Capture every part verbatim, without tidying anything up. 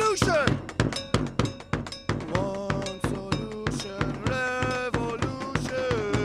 solution. One solution revolution.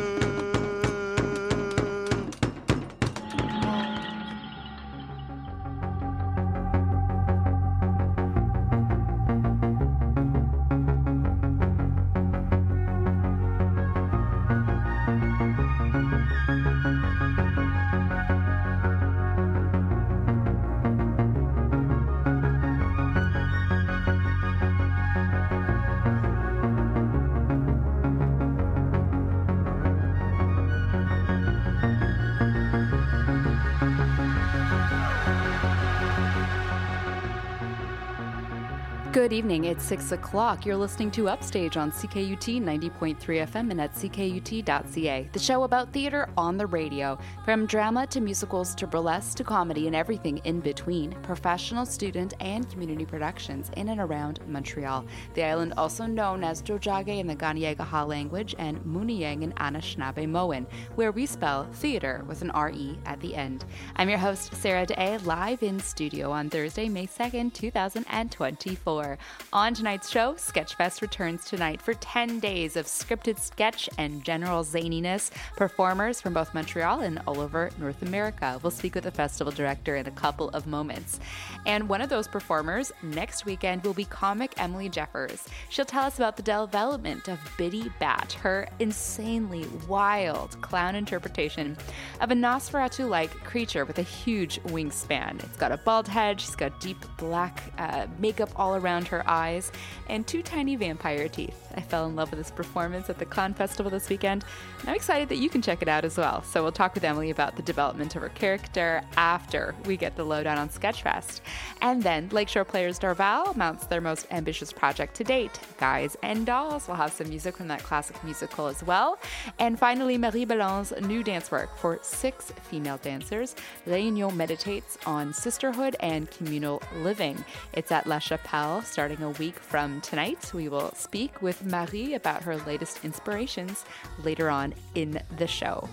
Good evening, it's six o'clock. You're listening to Upstage on C K U T ninety point three F M and at C K U T dot C A, the show about theater on the radio. From drama to musicals to burlesque to comedy and everything in between. Professional, student, and community productions in and around Montreal. The island also known as Tiohtià:ke in the Kanien'kehá:ka language and Munieng in Anishinaabe-Moan, where we spell theater with an R E at the end. I'm your host, Sarah Day, live in studio on Thursday, May second, two thousand twenty-four. On tonight's show, Sketchfest returns tonight for ten days of scripted sketch and general zaniness. Performers from both Montreal and all over North America. We'll speak with the festival director in a couple of moments. And one of those performers next weekend will be comic Emily Jeffers. She'll tell us about the development of Biddy Bat, her insanely wild clown interpretation of a Nosferatu-like creature with a huge wingspan. It's got a bald head, she's got deep black uh, makeup all around her eyes, and two tiny vampire teeth. I fell in love with this performance at the Clown Festival this weekend, and I'm excited that you can check it out as well. So we'll talk with Emily about the development of her character after we get the lowdown on Sketchfest. And then Lakeshore Players Dorval mounts their most ambitious project to date. Guys and Dolls will have some music from that classic musical as well. And finally, Marie Bellon's new dance work for six female dancers. Réunion meditates on sisterhood and communal living. It's at La Chapelle starting a week from tonight. We will speak with Marie about her latest inspirations later on in the show.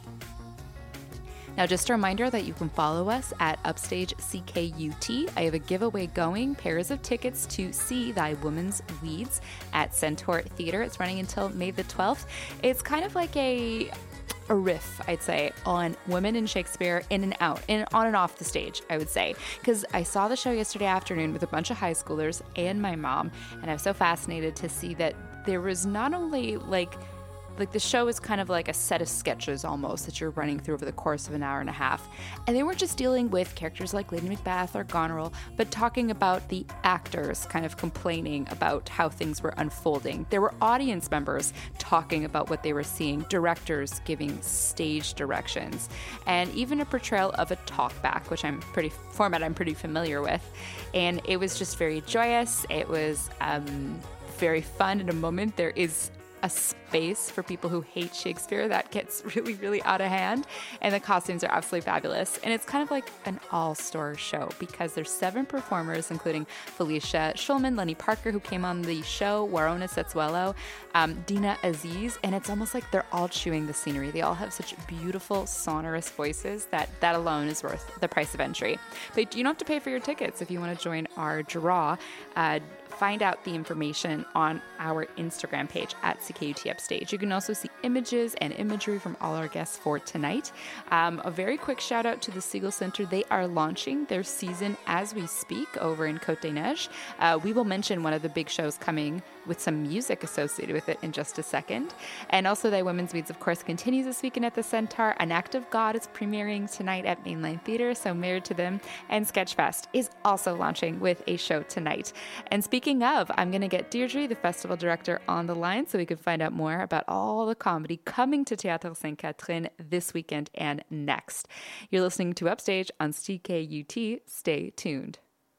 Now, just a reminder that you can follow us at Upstage C K U T. I have a giveaway going, pairs of tickets to see Thy Woman's Weeds at Centaur Theater. It's running until May the twelfth. It's kind of like a a riff, I'd say, on women in Shakespeare in and out, in on and off the stage, I would say. Because I saw the show yesterday afternoon with a bunch of high schoolers and my mom, and I was so fascinated to see that there was not only like Like the show is kind of like a set of sketches almost that you're running through over the course of an hour and a half. And they weren't just dealing with characters like Lady Macbeth or Goneril, but talking about the actors kind of complaining about how things were unfolding. There were audience members talking about what they were seeing, directors giving stage directions, and even a portrayal of a talkback, which I'm pretty format I'm pretty familiar with. And it was just very joyous. It was um, very fun. In a moment, there is a space for people who hate Shakespeare that gets really, really out of hand. And the costumes are absolutely fabulous. And it's kind of like an all-star show because there's seven performers, including Felicia Schulman, Lenny Parker, who came on the show, Warona Setsuelo, um, Dina Aziz, and it's almost like they're all chewing the scenery. They all have such beautiful, sonorous voices that that alone is worth the price of entry. But you don't have to pay for your tickets if you want to join our draw. Uh, Find out the information on our Instagram page at C K U T Upstage. You can also see images and imagery from all our guests for tonight. Um, a very quick shout out to the Siegel Center. They are launching their season as we speak over in Côte des Neiges. Uh, we will mention one of the big shows coming with some music associated with it in just a second. And also Thy Women's Weeds, of course, continues this weekend at the Centaur. An Act of God is premiering tonight at Mainline Theater, so Married to Them. And Sketchfest is also launching with a show tonight. And speaking of, I'm going to get Deirdre, the festival director, on the line so we can find out more about all the comedy coming to Théâtre Sainte-Catherine this weekend and next. You're listening to Upstage on C K U T. Stay tuned.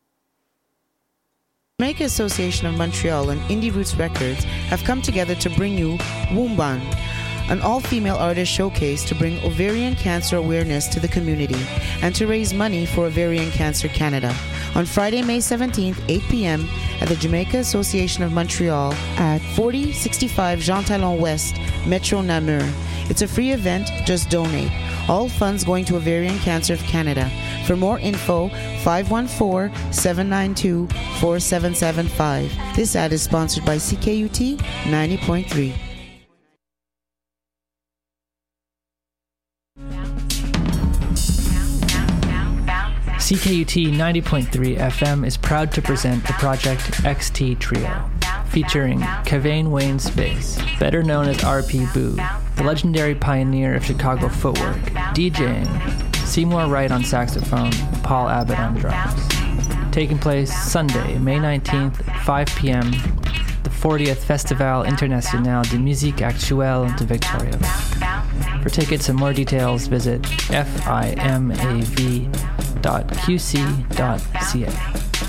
Jamaica Association of Montreal and Indie Roots Records have come together to bring you Woomban, an all-female artist showcase to bring ovarian cancer awareness to the community and to raise money for Ovarian Cancer Canada on Friday, May seventeenth, eight p.m. at the Jamaica Association of Montreal at forty sixty-five Jean Talon West, Metro Namur. It's a free event, just donate. All funds going to Ovarian Cancer of Canada. For more info, five one four, seven nine two, four seven seven five. This ad is sponsored by C K U T ninety point three. C K U T ninety point three F M is proud to present the Project X T Trio, featuring Kevane Wayne Space, better known as R P Boo, the legendary pioneer of Chicago footwork, DJing, Seymour Wright on saxophone, Paul Abbott on drums. Taking place Sunday, May nineteenth, five p.m., the fortieth Festival International de Musique Actuelle de Victoriaville. For tickets and more details, visit fimav dot q c dot c a.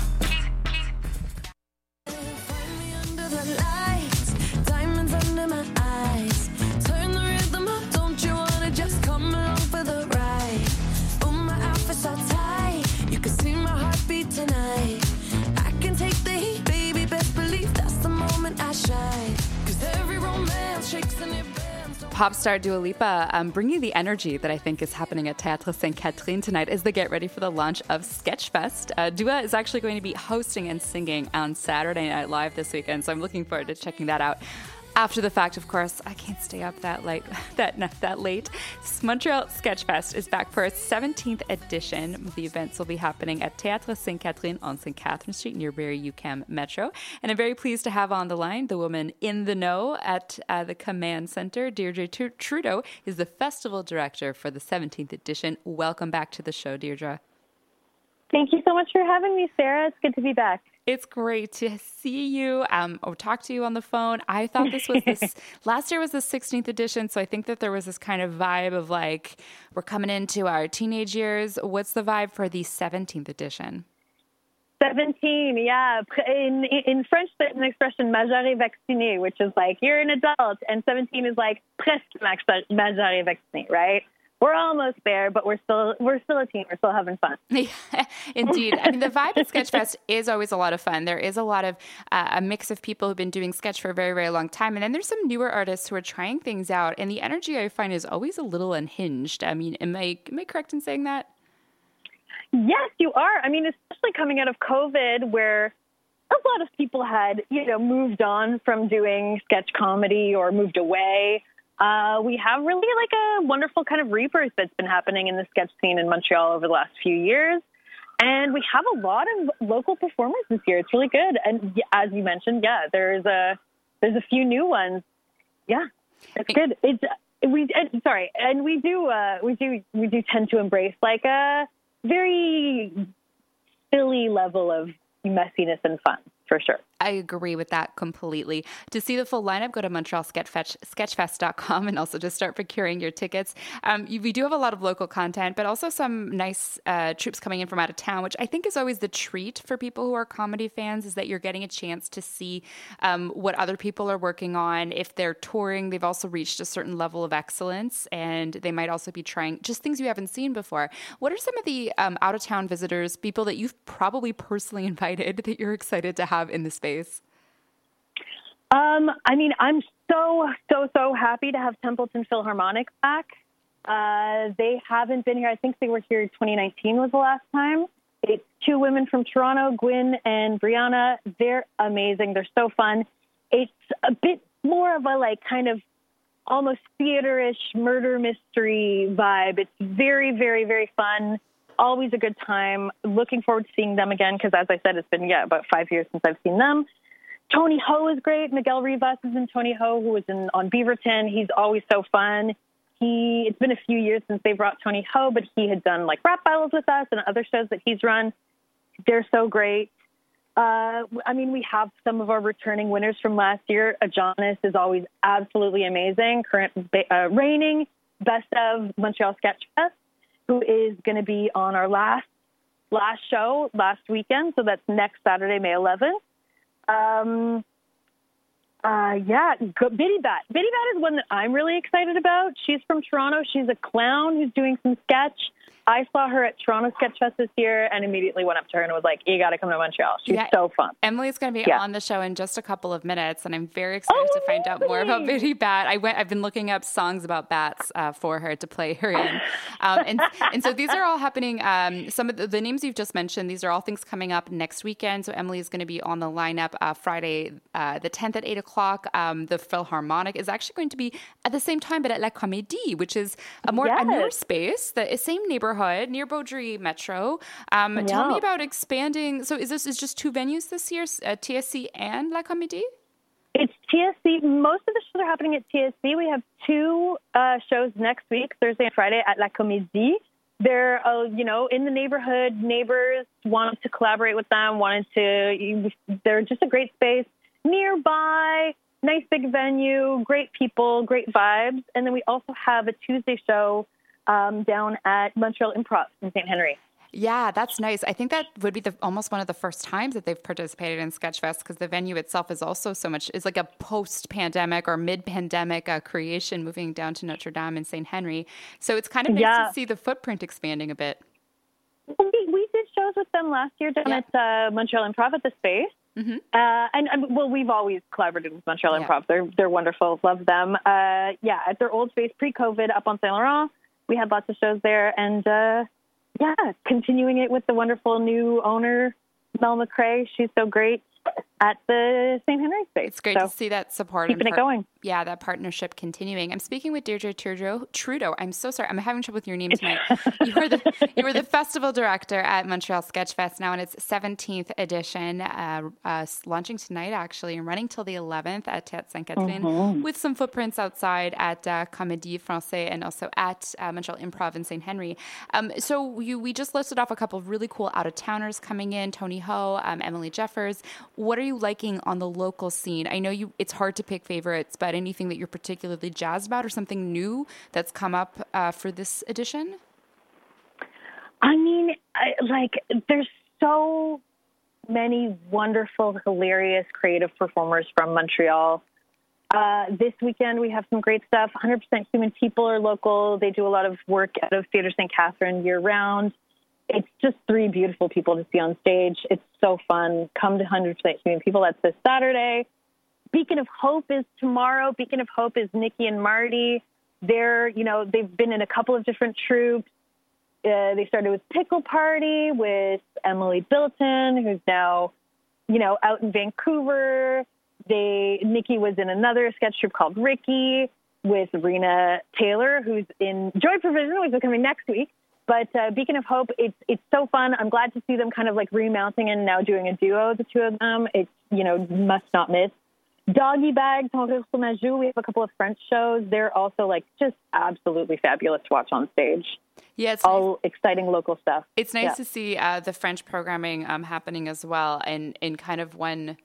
Pop star Dua Lipa um, bringing the energy that I think is happening at Théâtre Sainte-Catherine tonight as they get ready for the launch of Sketchfest. Uh, Dua is actually going to be hosting and singing on Saturday Night Live this weekend, so I'm looking forward to checking that out. After the fact, of course, I can't stay up that late. that that late. Montreal Sketchfest is back for its seventeenth edition. The events will be happening at Théâtre Sainte-Catherine on Saint Catherine Street near Barrie UQAM Metro. And I'm very pleased to have on the line the woman in the know at uh, the Command Center. Deirdre Trudeau is the festival director for the seventeenth edition. Welcome back to the show, Deirdre. Thank you so much for having me, Sarah. It's good to be back. It's great to see you um, or talk to you on the phone. I thought this was this, last year was the sixteenth edition, so I think that there was this kind of vibe of like, we're coming into our teenage years. What's the vibe for the seventeenth edition? seventeen, yeah. In, in French, there's an expression, majeur et vacciné, which is like, you're an adult, and seventeen is like, presque majeur et vacciné, right? We're almost there, but we're still we're still a team. We're still having fun. Yeah, indeed. I mean, the vibe at Sketchfest is always a lot of fun. There is a lot of uh, a mix of people who've been doing sketch for a very, very long time. And then there's some newer artists who are trying things out. And the energy I find is always a little unhinged. I mean, am I, am I correct in saying that? Yes, you are. I mean, especially coming out of COVID, where a lot of people had, you know, moved on from doing sketch comedy or moved away. Uh, we have really like a wonderful kind of rebirth that's been happening in the sketch scene in Montreal over the last few years. And we have a lot of local performers this year. It's really good. And as you mentioned, yeah, there's a, there's a few new ones. Yeah, it's good. It's, we, and, sorry. And we do, uh, we do, we do tend to embrace like a very silly level of messiness and fun, for sure. I agree with that completely. To see the full lineup, go to Montreal Sketchfest dot com and also just start procuring your tickets. Um, we do have a lot of local content, but also some nice uh, troops coming in from out of town, which I think is always the treat for people who are comedy fans, is that you're getting a chance to see um, what other people are working on. If they're touring, they've also reached a certain level of excellence, and they might also be trying just things you haven't seen before. What are some of the um, out-of-town visitors, people that you've probably personally invited that you're excited to have in the space? Um, I mean, I'm so, so, so happy to have Templeton Philharmonic back. Uh, they haven't been here. I think they were here twenty nineteen was the last time. It's two women from Toronto, Gwyn and Brianna. They're amazing. They're so fun. It's a bit more of a like kind of almost theater-ish murder mystery vibe. It's very, very, very fun. Always a good time. Looking forward to seeing them again because, as I said, it's been, yeah, about five years since I've seen them. Tony Ho is great. Miguel Rivas is in Tony Ho, who was in on Beaverton. He's always so fun. He It's been a few years since they brought Tony Ho, but he had done like rap battles with us and other shows that he's run. They're so great. Uh, I mean, we have some of our returning winners from last year. Adonis is always absolutely amazing. Current uh, reigning best of Montreal Sketchfest, who is going to be on our last last show last weekend. So that's next Saturday, May eleventh. Um, uh, yeah, Biddy Bat. Biddy Bat is one that I'm really excited about. She's from Toronto. She's a clown who's doing some sketch. I saw her at Toronto Sketch Fest this year and immediately went up to her and was like, you got to come to Montreal. She's yeah. so fun. Emily's going to be yeah. on the show in just a couple of minutes, and I'm very excited oh, to find really? out more about Biddy Bat. I went, I've been looking up songs about bats uh, for her to play her in. Um, and, and so these are all happening. Um, some of the, the names you've just mentioned, these are all things coming up next weekend. So Emily is going to be on the lineup uh, Friday uh, the tenth at eight o'clock. Um, the Philharmonic is actually going to be at the same time, but at La Comédie, which is a more yes. a newer space, the same neighborhood near Beaudry Metro. Um, yeah. Tell me about expanding. So is this is just two venues this year, uh, T S C and La Comédie? It's T S C. Most of the shows are happening at T S C. We have two uh, shows next week, Thursday and Friday at La Comédie. They're, uh, you know, in the neighborhood. Neighbors wanted to collaborate with them, wanted to, they're just a great space nearby, nice big venue, great people, great vibes. And then we also have a Tuesday show um, down at Montreal Improv in Saint Henry. Yeah, that's nice. I think that would be the, almost one of the first times that they've participated in Sketchfest, because the venue itself is also so much, is like a post-pandemic or mid-pandemic uh, creation, moving down to Notre Dame in Saint Henry. So it's kind of nice yeah. to see the footprint expanding a bit. We, we did shows with them last year down yeah. at uh, Montreal Improv at the Space. Mm-hmm. Uh, and, and, well, we've always collaborated with Montreal yeah. Improv. They're, they're wonderful. Love them. Uh, yeah, at their old space pre-COVID up on Saint Laurent, we had lots of shows there. And, uh, yeah, continuing it with the wonderful new owner, Mel McRae. She's so great at the Saint Henry space. It's great so, to see that support. Keeping and par- it going. Yeah, that partnership continuing. I'm speaking with Deirdre Trudeau. Trudeau. I'm so sorry. I'm having trouble with your name tonight. you were the you were the festival director at Montreal Sketch Fest, now in its seventeenth edition, uh, uh, launching tonight actually, and running till the eleventh at Théâtre Sainte-Catherine, mm-hmm. with some footprints outside at uh, Comédie Française and also at uh, Montreal Improv in Saint Henry. Um, so you, we just listed off a couple of really cool out-of-towners coming in, Tony Ho, um, Emily Jeffers. What are you liking on the local scene? I know you. It's hard to pick favorites, but anything that you're particularly jazzed about or something new that's come up uh, for this edition? I mean, I, like, there's so many wonderful, hilarious, creative performers from Montreal. Uh, this weekend, we have some great stuff. one hundred percent Human People are local. They do a lot of work out of Theatre Sainte Catherine year-round. It's just three beautiful people to see on stage. It's so fun. Come to one hundred percent Human People. That's this Saturday. Beacon of Hope is tomorrow. Beacon of Hope is Nikki and Marty. They're, you know, they've been in a couple of different troupes. Uh, they started with Pickle Party with Emily Bilton, who's now, you know, out in Vancouver. They Nikki was in another sketch troupe called Ricky with Rena Taylor, who's in Joy Provision, which is coming next week. But uh, Beacon of Hope, it's it's so fun. I'm glad to see them kind of like remounting and now doing a duo, the two of them. It's, you know, must not miss. Doggy Bag, Ton Rire sur ma joue. We have a couple of French shows. They're also like just absolutely fabulous to watch on stage. Yeah, it's all nice. Exciting local stuff. It's nice yeah. to see uh, the French programming um, happening as well, and in kind of one.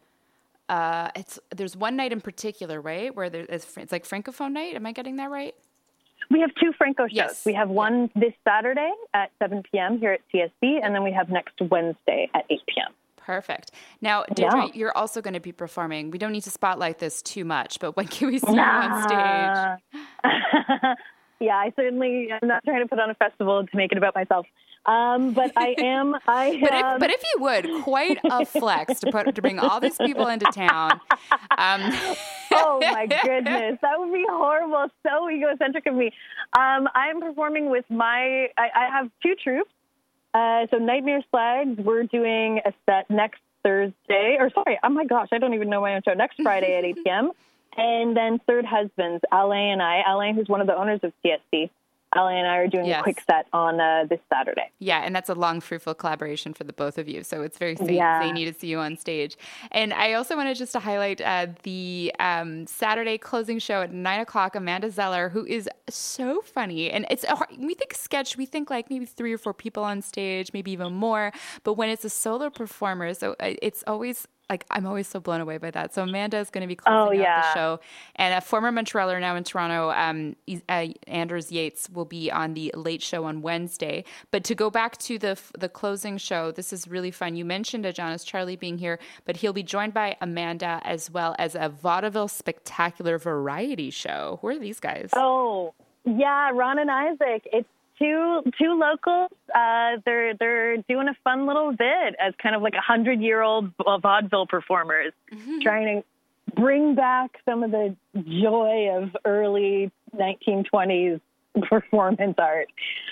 Uh, it's there's one night in particular, right, where there, it's, it's like Francophone night. Am I getting that right? We have two Franco shows. Yes. We have one this Saturday at seven p.m. here at T S C, and then we have next Wednesday at eight p.m. Perfect. Now, Deirdre, yeah. you're also going to be performing. We don't need to spotlight this too much, but when can we see nah. you on stage? Yeah, I certainly am not trying to put on a festival to make it about myself. Um, but I am. I but, am. If, but if you would, quite a flex to put to bring all these people into town. Um. Oh my goodness, that would be horrible. So egocentric of me. Um, I'm performing with my. I, I have two troupes. Uh, so Nightmare Slags, we're doing a set next Thursday. Or sorry, oh my gosh, I don't even know my own show. Next Friday at eight p.m. And then Third Husbands, Alain and I. Alain, who's one of the owners of T S C. Alain and I are doing yes. a quick set on uh, this Saturday. Yeah, and that's a long, fruitful collaboration for the both of you. So it's very zany yeah. to see you on stage. And I also wanted just to highlight uh, the um, Saturday closing show at nine o'clock, Amanda Zeller, who is so funny. And it's we think sketch, we think like maybe three or four people on stage, maybe even more. But when it's a solo performer, so it's always... Like, I'm always so blown away by that. So Amanda is going to be closing oh, yeah. out the show. And a former Montrealer now in Toronto, um, uh, Anders Yates, will be on the Late Show on Wednesday. But to go back to the the closing show, this is really fun. You mentioned Adonis Charlie being here, but he'll be joined by Amanda as well as a vaudeville spectacular variety show. Who are these guys? Oh, yeah, Ron and Isaac. It's two two locals. Uh, they're they're doing a fun little bit as kind of like a hundred year old vaudeville performers, mm-hmm. trying to bring back some of the joy of early nineteen twenties performance art.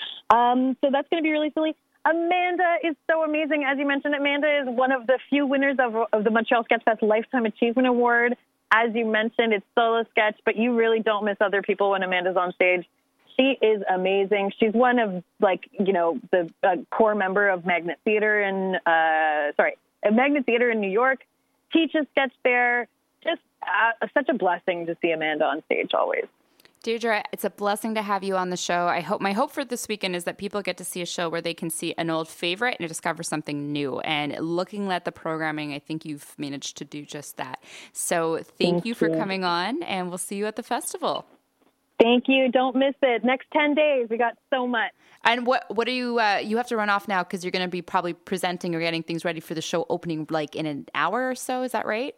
Um, so that's going to be really silly. Amanda is so amazing. As you mentioned, Amanda is one of the few winners of, of the Montreal Sketchfest Lifetime Achievement Award. As you mentioned, it's solo sketch, but you really don't miss other people when Amanda's on stage. She is amazing. She's one of, like, you know, the uh, core member of Magnet Theater in, uh, sorry, Magnet Theater in New York, teaches sketch there. Just uh, such a blessing to see Amanda on stage always. Deirdre, it's a blessing to have you on the show. I hope my hope for this weekend is that people get to see a show where they can see an old favorite and discover something new. And looking at the programming, I think you've managed to do just that. So thank, thank you for you. coming on, and we'll see you at the festival. Thank you. Don't miss it. Next ten days, we got so much. And what what are you, uh, you have to run off now because you're going to be probably presenting or getting things ready for the show opening like in an hour or so. Is that right?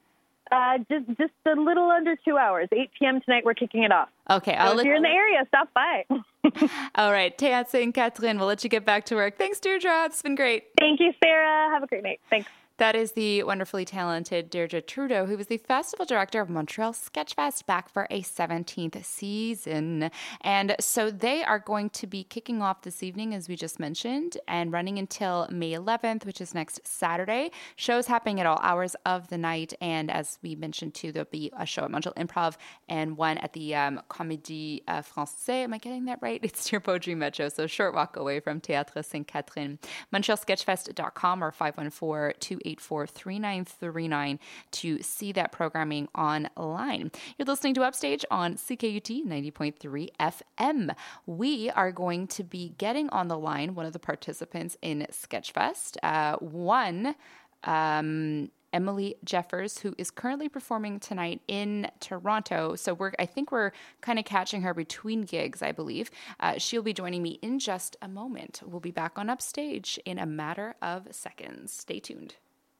Uh, just just a little under two hours. eight p.m. tonight, we're kicking it off. Okay. So I'll if let you're in the area, stop by. All right. Théâtre Sainte-Catherine, we'll let you get back to work. Thanks, Deirdre. It's been great. Thank you, Sarah. Have a great night. Thanks. That is the wonderfully talented Deirdre Trudeau, who was the festival director of Montreal Sketchfest, back for a seventeenth season. And so they are going to be kicking off this evening, as we just mentioned, and running until May eleventh, which is next Saturday. Shows happening at all hours of the night. And as we mentioned, too, there'll be a show at Montreal Improv and one at the um, Comédie uh, Française. Am I getting that right? It's near Beaudry Metro, so short walk away from Théâtre Sainte-Catherine. Montreal Sketchfest dot com or five one four, two eight four, three nine three nine to see that programming online. You're listening to Upstage on C K U T ninety point three F M. We are going to be getting on the line one of the participants in Sketchfest. Uh, one, um, Emily Jeffers, who is currently performing tonight in Toronto. So we're, I think we're kind of catching her between gigs, I believe. Uh, she'll be joining me in just a moment. We'll be back on Upstage in a matter of seconds. Stay tuned.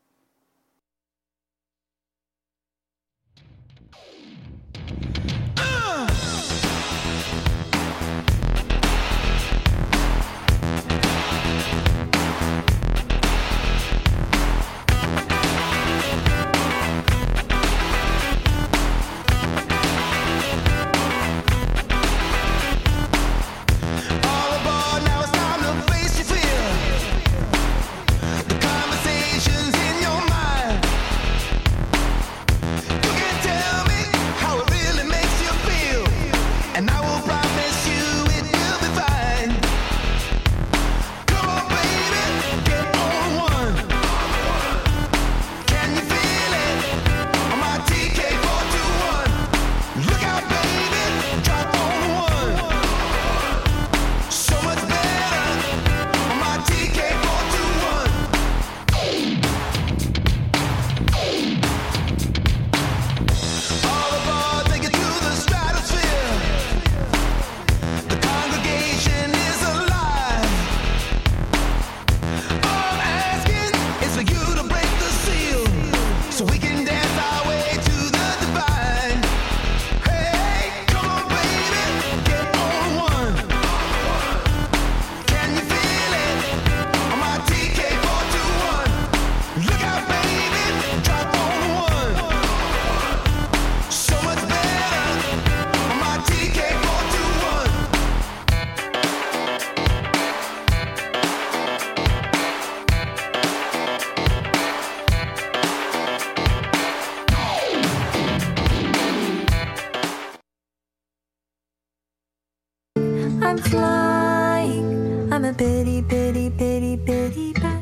I'm flying, I'm a bitty, bitty, bitty, bitty bat.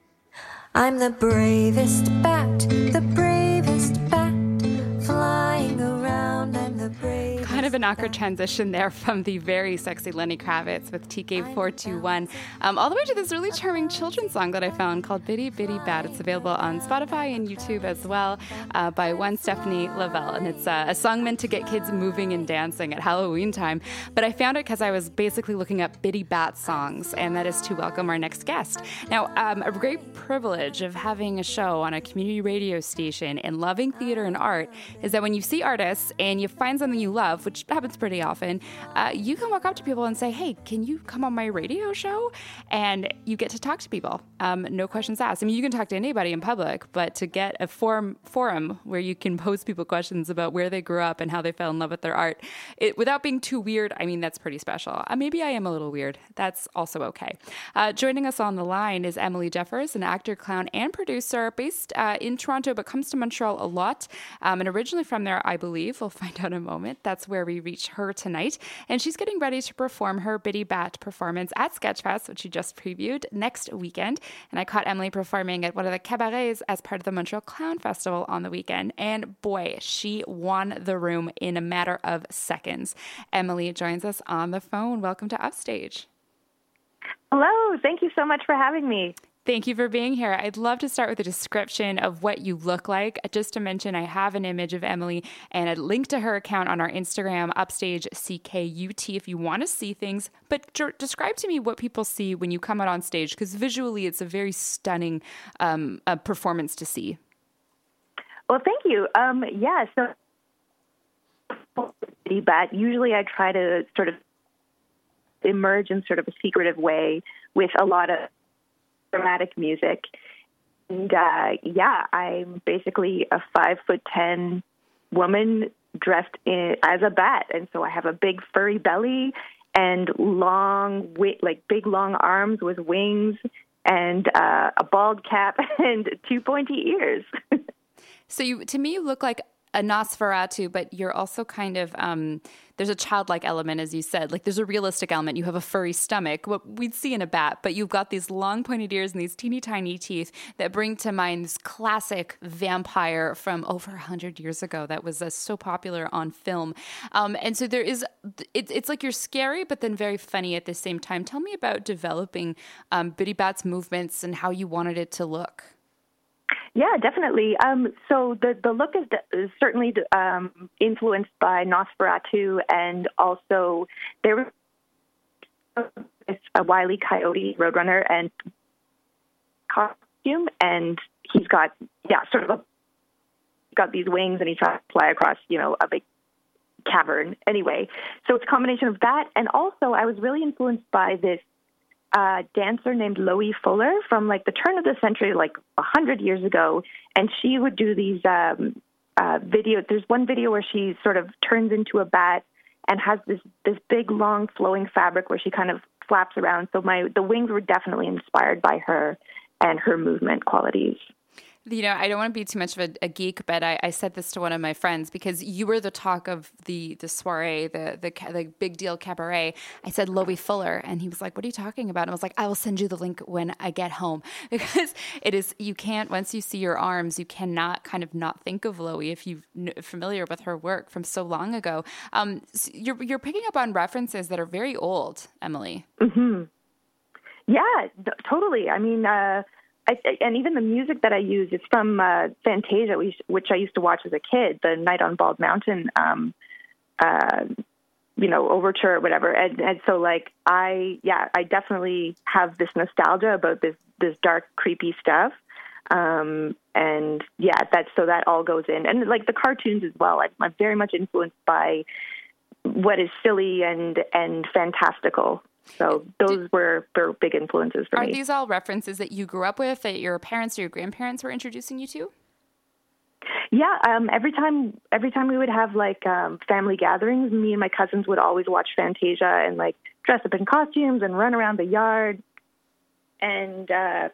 I'm the bravest bat, the bravest bat, flying around, I'm the bravest. Kind of an awkward transition there from the very sexy Lenny Kravitz with T K four two one, um, all the way to this really charming children's song that I found called Bitty Bitty Bat. It's available on Spotify and YouTube as well, uh, by one Stephanie Lavelle. And it's uh, a song meant to get kids moving and dancing at Halloween time. But I found it because I was basically looking up Bitty Bat songs, and that is to welcome our next guest. Now, um, a great privilege of having a show on a community radio station and loving theater and art is that when you see artists and you find something you love, which happens pretty often. Uh, you can walk up to people and say, hey, can you come on my radio show? And you get to talk to people. Um, no questions asked. I mean, you can talk to anybody in public, but to get a forum, forum where you can pose people questions about where they grew up and how they fell in love with their art, it, without being too weird, I mean, that's pretty special. Uh, maybe I am a little weird. That's also okay. Uh, joining us on the line is Emily Jeffers, an actor, clown, and producer based uh, in Toronto, but comes to Montreal a lot. Um, and originally from there, I believe. We'll find out in a moment. That's where we reach her tonight. And she's getting ready to perform her Biddy Bat performance at Sketchfest, which she just previewed, next weekend. And I caught Emily performing at one of the cabarets as part of the Montreal Clown Festival on the weekend. And boy, she won the room in a matter of seconds. Emily joins us on the phone. Welcome to Upstage. Hello. Thank you so much for having me. Thank you for being here. I'd love to start with a description of what you look like. Just to mention, I have an image of Emily and a link to her account on our Instagram, Upstage C K U T, if you want to see things. But d- describe to me what people see when you come out on stage, because visually it's a very stunning um, uh, performance to see. Well, thank you. Um, yeah, so but usually I try to sort of emerge in sort of a secretive way with a lot of dramatic music. And uh, yeah, I'm basically a five foot ten woman dressed in, as a bat. And so I have a big furry belly and long, like big long arms with wings and uh, a bald cap and two pointy ears. So you, to me, you look like a Nosferatu, but you're also kind of, um, there's a childlike element, as you said. Like, there's a realistic element. You have a furry stomach, what we'd see in a bat, but you've got these long pointed ears and these teeny tiny teeth that bring to mind this classic vampire from over one hundred years ago that was uh, so popular on film. Um, and so there is, it, it's like you're scary, but then very funny at the same time. Tell me about developing um, Biddy Bat's movements and how you wanted it to look. Yeah, definitely. Um, so the, the look is, is certainly um, influenced by Nosferatu, and also there was a Wile E. Coyote Roadrunner and costume, and he's got, yeah, sort of a, got these wings, and he's trying to fly across, you know, a big cavern. Anyway, so it's a combination of that, and also I was really influenced by this Uh, dancer named Loie Fuller from like the turn of the century, like a hundred years ago. And she would do these um, uh, videos. There's one video where she sort of turns into a bat and has this, this big, long, flowing fabric where she kind of flaps around. So my the wings were definitely inspired by her and her movement qualities. You know, I don't want to be too much of a, a geek, but I, I said this to one of my friends because you were the talk of the the soiree, the the, the big deal cabaret. I said Loie Fuller, and he was like, "What are you talking about?" And I was like, "I will send you the link when I get home," because it is, you can't, once you see your arms, you cannot kind of not think of Loie if you're familiar with her work from so long ago. Um, so you're you're picking up on references that are very old, Emily. Mm-hmm. Yeah, th- totally. I mean. Uh, I, and even the music that I use is from uh, Fantasia, which I used to watch as a kid, the Night on Bald Mountain, um, uh, you know, overture or whatever. And, and so, like, I, yeah, I definitely have this nostalgia about this, this dark, creepy stuff. Um, and yeah, that's, so that all goes in. And like the cartoons as well. I, I'm very much influenced by what is silly and, and fantastical. So those Did, were, were big influences for are me. Are these all references that you grew up with, that your parents or your grandparents were introducing you to? Yeah, um, every time every time we would have like um, family gatherings, me and my cousins would always watch Fantasia and like dress up in costumes and run around the yard. And uh,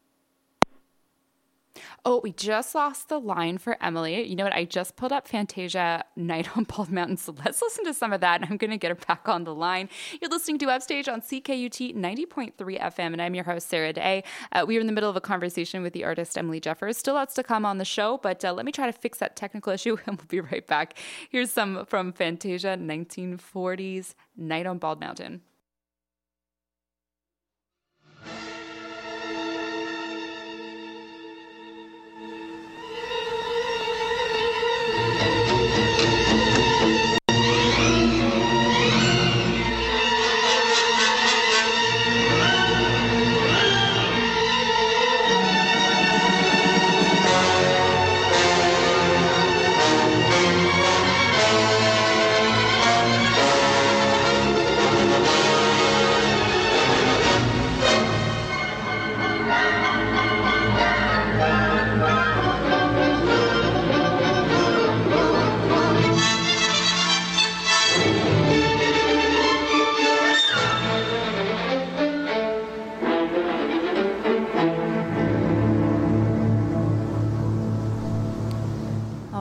oh, we just lost the line for Emily. You know what? I just pulled up Fantasia Night on Bald Mountain, so let's listen to some of that, and I'm going to get her back on the line. You're listening to Upstage on C K U T ninety point three F M, and I'm your host, Sarah Day. Uh, we are in the middle of a conversation with the artist Emily Jeffers. Still lots to come on the show, but uh, let me try to fix that technical issue, and we'll be right back. Here's some from Fantasia nineteen forties Night on Bald Mountain. Thank you.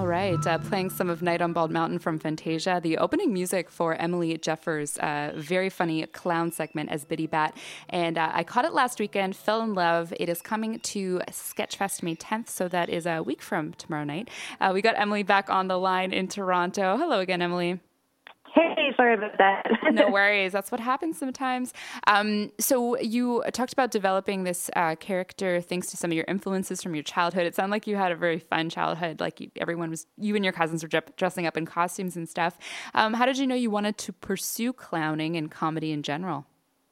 right, uh, playing some of Night on Bald Mountain from Fantasia, the opening music for Emily Jeffers' uh, very funny clown segment as Biddy Bat. And uh, I caught it last weekend, fell in love. It is coming to Sketchfest May tenth, so that is a week from tomorrow night. Uh, we got Emily back on the line in Toronto. Hello again, Emily. Hey, sorry about that. No worries. That's what happens sometimes. Um, so you talked about developing this uh, character thanks to some of your influences from your childhood. It sounded like you had a very fun childhood. Like you, everyone was, you and your cousins were dressing up in costumes and stuff. Um, how did you know you wanted to pursue clowning and comedy in general?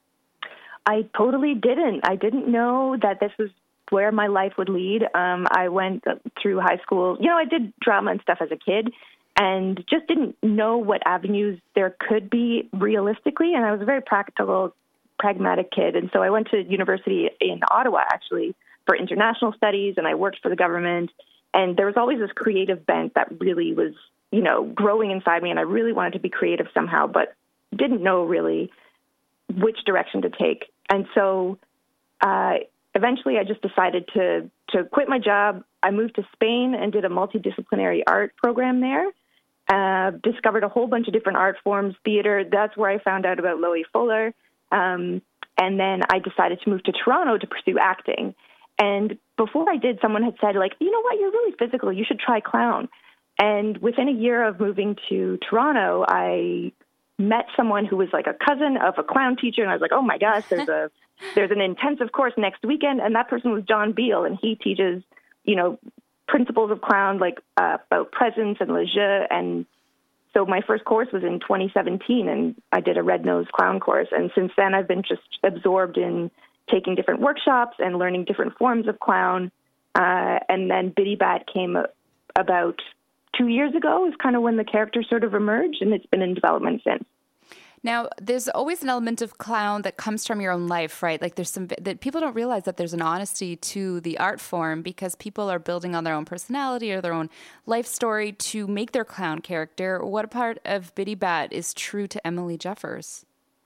I totally didn't. I didn't know that this was where my life would lead. Um, I went through high school. You know, I did drama and stuff as a kid, and just didn't know what avenues there could be realistically. And I was a very practical, pragmatic kid. And so I went to university in Ottawa, actually, for international studies, and I worked for the government. And there was always this creative bent that really was, you know, growing inside me, and I really wanted to be creative somehow, but didn't know really which direction to take. And so uh, eventually I just decided to, to quit my job. I moved to Spain and did a multidisciplinary art program there. Uh, discovered a whole bunch of different art forms, theater. That's where I found out about Loie Fuller. Um, and then I decided to move to Toronto to pursue acting. And before I did, someone had said, like, you know what, you're really physical. You should try clown. And within a year of moving to Toronto, I met someone who was like a cousin of a clown teacher. And I was like, oh my gosh, there's a there's an intensive course next weekend. And that person was John Beale. And he teaches, you know, principles of clown, like uh, about presence and le jeu. And so my first course was in twenty seventeen, and I did a red-nosed clown course. And since then, I've been just absorbed in taking different workshops and learning different forms of clown. Uh, and then Biddy Bat came about two years ago, is kind of when the character sort of emerged, and it's been in development since. Now, there's always an element of clown that comes from your own life, right? Like there's some that people don't realize that there's an honesty to the art form because people are building on their own personality or their own life story to make their clown character. What part of Biddy Bat is true to Emily Jeffers?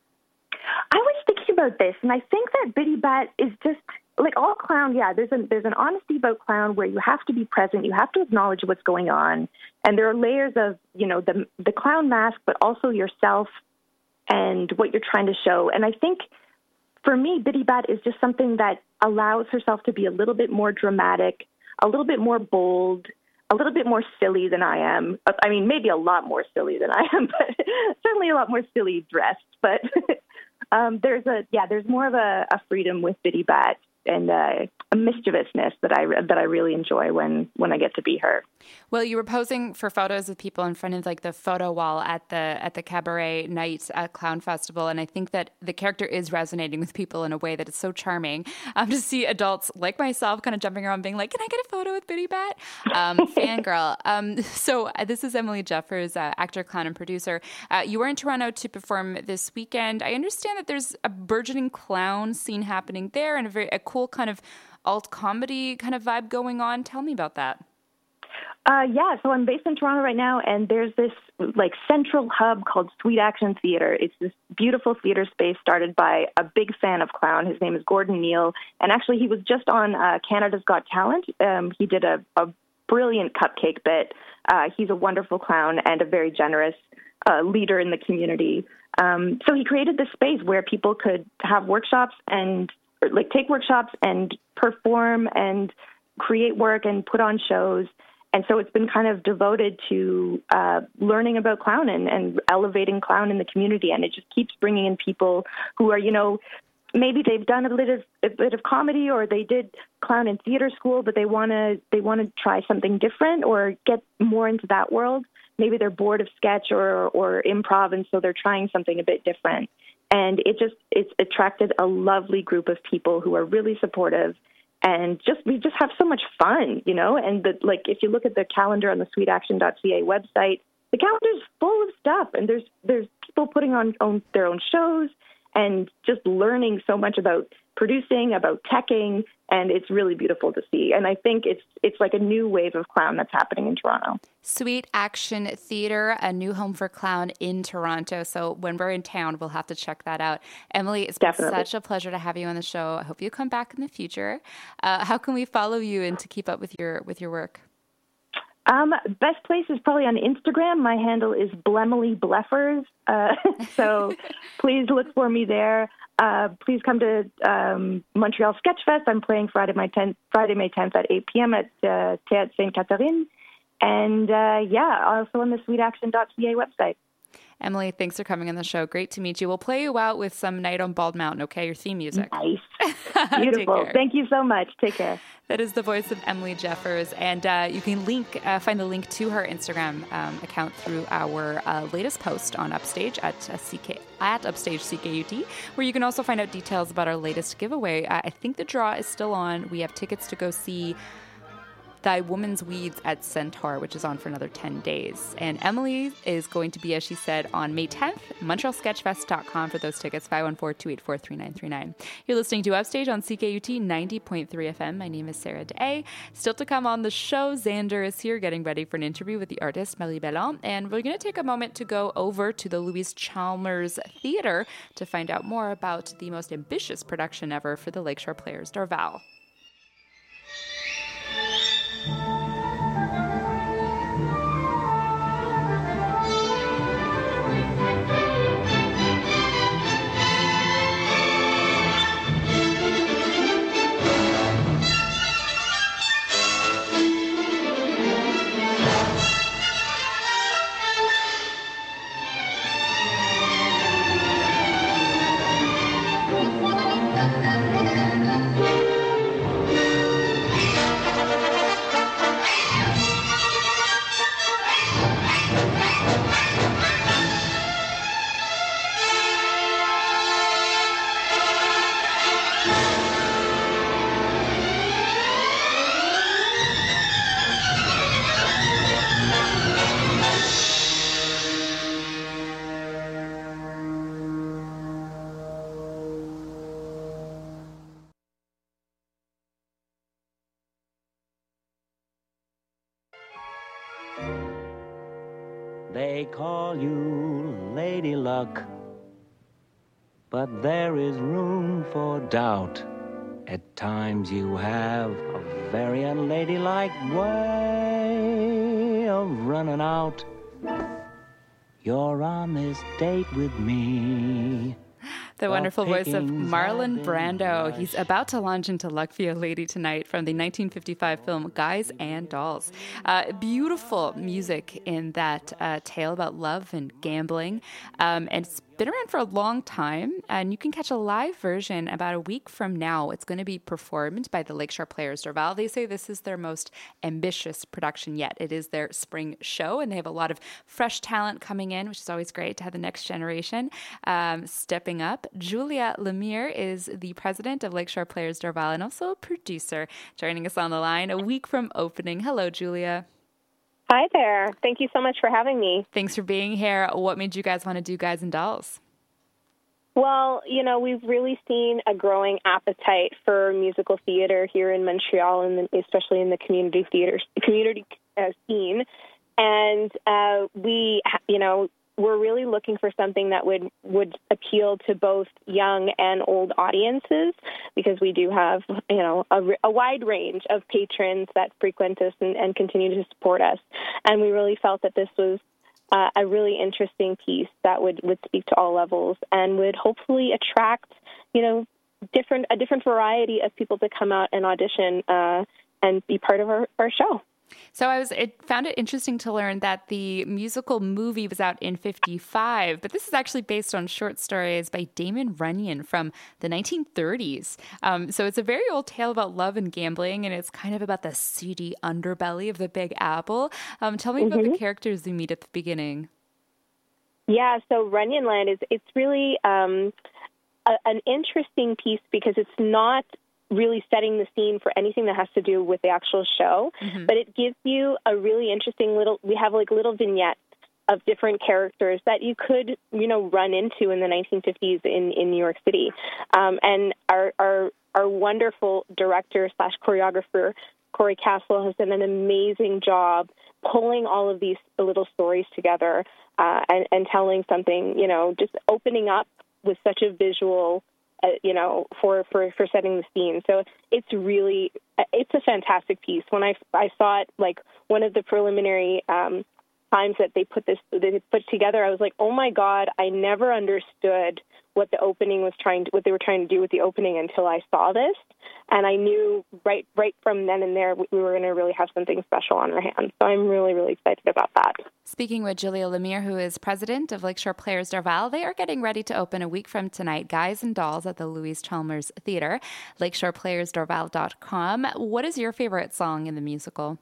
I was thinking about this, and I think that Biddy Bat is just like all clown. Yeah, there's an there's an honesty about clown where you have to be present, you have to acknowledge what's going on, and there are layers of, you know, the the clown mask, but also yourself and what you're trying to show. And I think for me, Biddy Bat is just something that allows herself to be a little bit more dramatic, a little bit more bold, a little bit more silly than I am. I mean, maybe a lot more silly than I am, but certainly a lot more silly dressed. But um, there's a, yeah, there's more of a, a freedom with Biddy Bat and uh, a mischievousness that I that I really enjoy when when I get to be her. Well, you were posing for photos of people in front of like the photo wall at the at the cabaret night at Clown Festival, and I think that the character is resonating with people in a way that is so charming. Um, to see adults like myself kind of jumping around, being like, "Can I get a photo with Biddy Bat?" Um, fangirl. Um, so uh, this is Emily Jeffers, uh, actor, clown, and producer. Uh, you were in Toronto to perform this weekend. I understand that there's a burgeoning clown scene happening there, and a very a cool kind of alt comedy kind of vibe going on. Tell me about that. Uh, yeah, so I'm based in Toronto right now, and there's this like central hub called Sweet Action Theatre. It's this beautiful theatre space started by a big fan of clown. His name is Gordon Neal, and actually he was just on uh, Canada's Got Talent. Um, he did a, a brilliant cupcake bit. Uh, he's a wonderful clown and a very generous uh, leader in the community. Um, so he created this space where people could have workshops and or, like take workshops and perform and create work and put on shows. And so it's been kind of devoted to uh, learning about clown and, and elevating clown in the community. And it just keeps bringing in people who are, you know, maybe they've done a bit of, a bit of comedy or they did clown in theater school, but they want to they want to try something different or get more into that world. Maybe they're bored of sketch or, or improv, and so they're trying something a bit different. And it just it's attracted a lovely group of people who are really supportive. And just we just have so much fun, you know, and the, like if you look at the calendar on the sweet action dot c a website, the calendar's full of stuff. And there's there's people putting on own, their own shows and just learning so much about producing, about teching. And it's really beautiful to see. And I think it's it's like a new wave of clown that's happening in Toronto. Sweet Action Theatre, a new home for clown in Toronto. So when we're in town, we'll have to check that out. Emily, it's been Definitely. such a pleasure to have you on the show. I hope you come back in the future. Uh, how can we follow you and to keep up with your with your work? Um, best place is probably on Instagram. My handle is Blemily Bleffers. Uh, so please look for me there. Uh, please come to um, Montreal Sketchfest. I'm playing Friday, my tenth, Friday, May tenth at eight p.m. at uh, Théâtre Sainte-Catherine. And, uh, yeah, also on the sweet action dot c a website. Emily, thanks for coming on the show. Great to meet you. We'll play you out with some Night on Bald Mountain, okay? Your theme music. Nice. Beautiful. Thank you so much. Take care. That is the voice of Emily Jeffers. And uh, you can link, uh, find the link to her Instagram um, account through our uh, latest post on Upstage at uh, C K at Upstage C K U T, where you can also find out details about our latest giveaway. Uh, I think the draw is still on. We have tickets to go see Thy Woman's Weeds at Centaur, which is on for another ten days. And Emily is going to be, as she said, on May tenth, Montreal Sketchfest dot com for those tickets, five one four, two eight four, three nine three nine. You're listening to Upstage on C K U T ninety point three F M. My name is Sarah Day. Still to come on the show, Xander is here getting ready for an interview with the artist Marie Bellon. And we're going to take a moment to go over to the Louise Chalmers Theatre to find out more about the most ambitious production ever for the Lakeshore Players Dorval. They call you Lady Luck, but there is room for doubt. At times you have a very unladylike way of running out. You're on this date with me. The wonderful voice of Marlon Brando. He's about to launch into Luck Be a Lady tonight from the nineteen fifty-five film Guys and Dolls. Uh, beautiful music in that uh, tale about love and gambling. Um, and it's been around for a long time, and you can catch a live version about a week from now. It's going to be performed by the Lakeshore Players Dorval. They say this is their most ambitious production yet. It is their spring show, and they have a lot of fresh talent coming in, which is always great to have the next generation um, stepping up. Julia Lemire is the president of Lakeshore Players Dorval and also a producer, joining us on the line a week from opening. Hello, Julia. Hi there. Thank you so much for having me. Thanks for being here. What made you guys want to do Guys and Dolls? Well, you know, we've really seen a growing appetite for musical theater here in Montreal, and especially in the community theater community uh, scene. And uh, we, you know, we're really looking for something that would, would appeal to both young and old audiences, because we do have, you know, a, a wide range of patrons that frequent us and, and continue to support us. And we really felt that this was uh, a really interesting piece that would, would speak to all levels and would hopefully attract, you know, different a different variety of people to come out and audition uh, and be part of our, our show. So I was it found it interesting to learn that the musical movie was out in fifty-five, but this is actually based on short stories by Damon Runyon from the nineteen thirties. Um, so it's a very old tale about love and gambling, and it's kind of about the seedy underbelly of the Big Apple. Um, tell me mm-hmm. about the characters you meet at the beginning. Yeah, so Runyon Land is it's really um, a, an interesting piece because it's not really setting the scene for anything that has to do with the actual show. Mm-hmm. But it gives you a really interesting little, we have like little vignettes of different characters that you could, you know, run into in the nineteen fifties in, in New York City. Um, and our, our, our wonderful director slash choreographer, Corey Castle, has done an amazing job pulling all of these little stories together uh, and, and telling something, you know, just opening up with such a visual uh, you know, for, for, for setting the scene. So it's really, it's a fantastic piece. When I, I saw it, like one of the preliminary um, times that they put this, they put together, I was like, oh my God, I never understood what the opening was trying to, what they were trying to do with the opening until I saw this. And I knew right, right from then and there, we were going to really have something special on our hands. So I'm really, really excited about that. Speaking with Julia Lemire, who is president of Lakeshore Players Dorval, they are getting ready to open a week from tonight, Guys and Dolls at the Louise Chalmers Theatre, lakeshore players dorval dot com. What is your favorite song in the musical?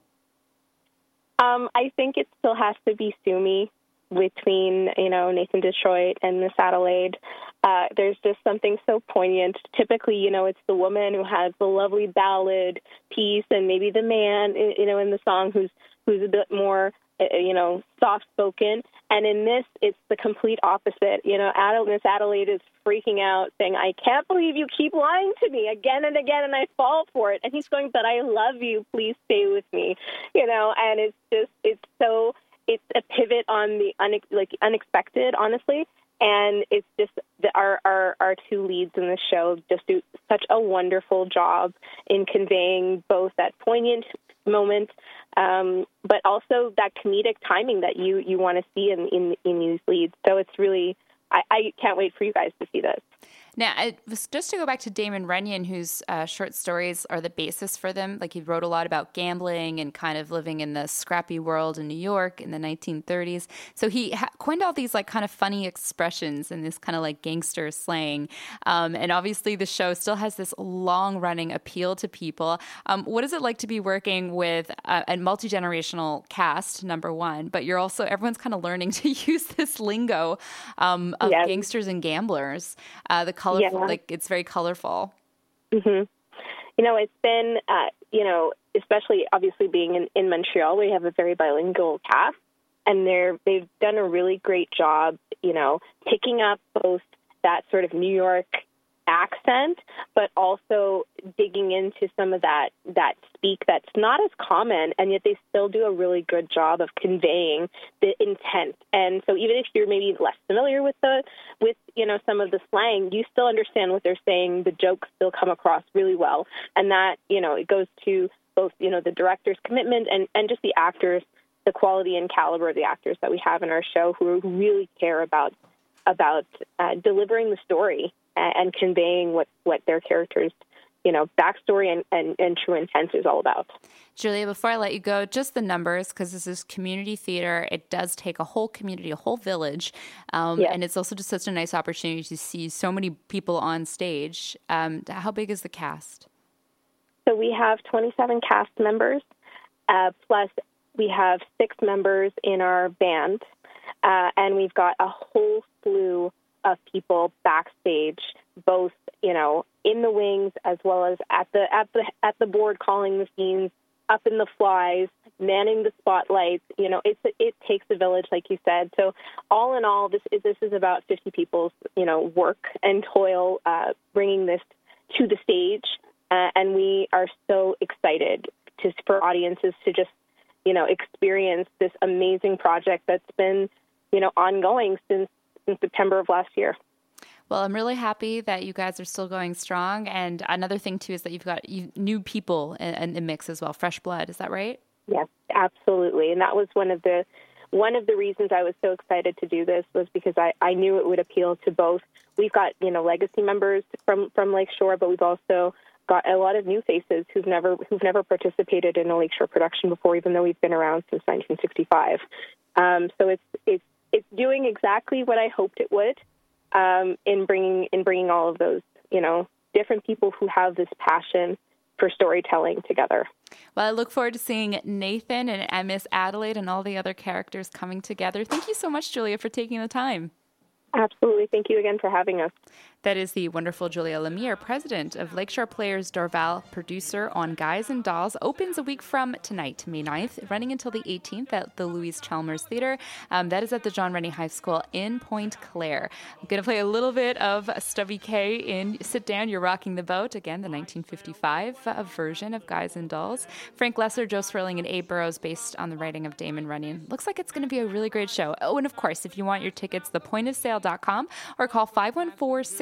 Um, I think it still has to be Sue Me between, you know, Nathan Detroit and Miss Adelaide. Uh, there's just something so poignant. Typically, you know, it's the woman who has the lovely ballad piece, and maybe the man, you know, in the song who's who's a bit more, you know, soft-spoken. And in this, it's the complete opposite. You know, Adelaide, Miss Adelaide is freaking out, saying, I can't believe you keep lying to me again and again, and I fall for it. And he's going, but I love you. Please stay with me. You know, and it's just, it's so, it's a pivot on the une- like unexpected, honestly. And it's just the, our, our our two leads in the show just do such a wonderful job in conveying both that poignant moment, um, but also that comedic timing that you, you want to see in, in in these leads. So it's really, I, I can't wait for you guys to see this. Now, it was just to go back to Damon Runyon, whose uh, short stories are the basis for them. Like, he wrote a lot about gambling and kind of living in the scrappy world in New York in the nineteen thirties. So he ha- coined all these like kind of funny expressions and this kind of like gangster slang. Um, and obviously the show still has this long running appeal to people. Um, what is it like to be working with a, a multi-generational cast, number one, but you're also, everyone's kind of learning to use this lingo um, of yes. gangsters and gamblers. Uh, the colorful, yeah. like it's very colorful. Mm-hmm. You know, it's been, uh, you know, especially obviously being in, in Montreal, we have a very bilingual cast, and they're, they've done a really great job, you know, picking up both that sort of New York accent, but also digging into some of that, that speak that's not as common, and yet they still do a really good job of conveying the intent. And so even if you're maybe less familiar with the, with, you know, some of the slang, you still understand what they're saying. The jokes still come across really well. And that, you know, it goes to both, you know, the director's commitment and, and just the actors, the quality and caliber of the actors that we have in our show who really care about, about uh, delivering the story and conveying what, what their characters, you know, backstory and, and, and true intent is all about. Julia, before I let you go, just the numbers, because this is community theater. It does take a whole community, a whole village. Um, yes. And it's also just such a nice opportunity to see so many people on stage. Um, how big is the cast? So we have twenty-seven cast members, uh, plus we have six members in our band. Uh, and we've got a whole slew of people backstage, both, you know, in the wings as well as at the at the at the board calling the scenes, up in the flies, manning the spotlights. You know, it's it takes a village, like you said. So all in all, this is this is about fifty people's, you know, work and toil uh, bringing this to the stage, uh, and we are so excited to for audiences to just, you know, experience this amazing project that's been, you know, ongoing since. in September of last year. Well, I'm really happy that you guys are still going strong. And another thing, too, is that you've got you, new people in, in the mix as well, fresh blood. Is that right? Yes, absolutely. And that was one of the one of the reasons I was so excited to do this was because I, I knew it would appeal to both. We've got, you know, legacy members from, from Lakeshore, but we've also got a lot of new faces who've never who've never participated in a Lakeshore production before, even though we've been around since nineteen sixty-five. Um, so it's it's It's doing exactly what I hoped it would um, in bringing in bringing all of those, you know, different people who have this passion for storytelling together. Well, I look forward to seeing Nathan and, and Miss Adelaide and all the other characters coming together. Thank you so much, Julia, for taking the time. Absolutely. Thank you again for having us. That is the wonderful Julia Lemire, president of Lakeshore Players Dorval, producer on Guys and Dolls. Opens a week from tonight, May ninth, running until the eighteenth at the Louise Chalmers Theatre. Um, that is at the John Rennie High School in Pointe Claire. I'm going to play a little bit of Stubby K in Sit Down, You're Rocking the Boat. Again, the nineteen fifty-five uh, version of Guys and Dolls. Frank Lesser, Joe Swerling, and Abe Burrows, based on the writing of Damon Runyon. Looks like it's going to be a really great show. Oh, and of course, if you want your tickets, the point of sale dot com or call five one four, six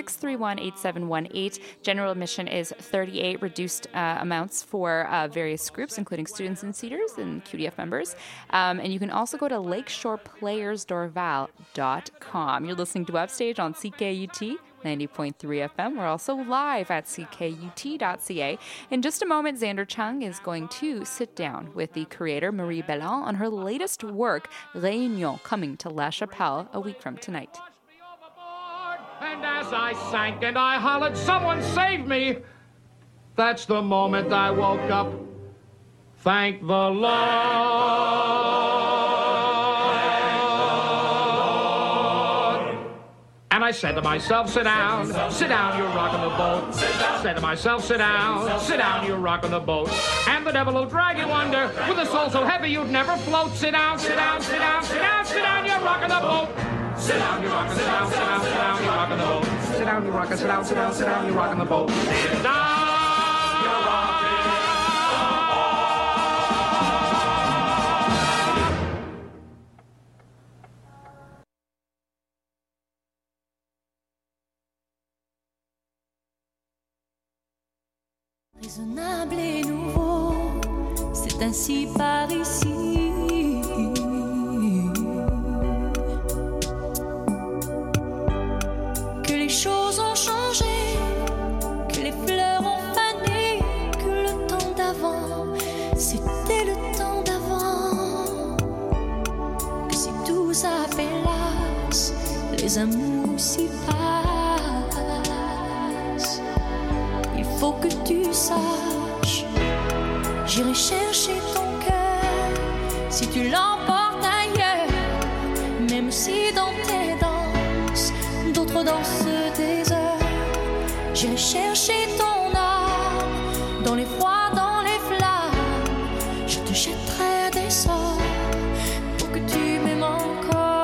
six three one, eight seven one eight. General admission is thirty-eight, reduced uh, amounts for uh, various groups, including students and seniors and Q D F members. Um, and you can also go to lakeshore players dorval dot com. You're listening to Upstage on C K U T ninety point three F M. We're also live at C K U T dot C A. In just a moment, Xander Chung is going to sit down with the creator Marie Bellan on her latest work, Réunion, coming to La Chapelle a week from tonight. And as I sank and I hollered, "Someone save me!" That's the moment I woke up. Thank the Lord. And I said to myself, sit down, sit down, you're rocking the boat. Said to myself, sit down, sit down, you're rocking the boat. And the devil will drag you under with a soul so heavy you'd never float. Sit down, sit down, sit down, sit down, sit down, you're rocking the boat. Sit down, you're rocking, sit down, sit down, sit down, you're rocking the boat. Sit down, you're rocking, sit down, sit down, sit down, you're rocking the boat. Sit down, you're rocking. Raisonnable et nouveau, c'est ainsi par ici. Que les choses ont changé, que les fleurs ont fané, que le temps d'avant, c'était le temps d'avant. Que si tout s'appelasse, les amours s'y passent. Il faut que tu saches, j'irai chercher ton cœur si tu l'emportes ailleurs, même si dans tes danses, d'autres dansent des heures. J'irai chercher ton âme dans les froids, dans les flammes. Je te jetterai des sorts pour que tu m'aimes encore.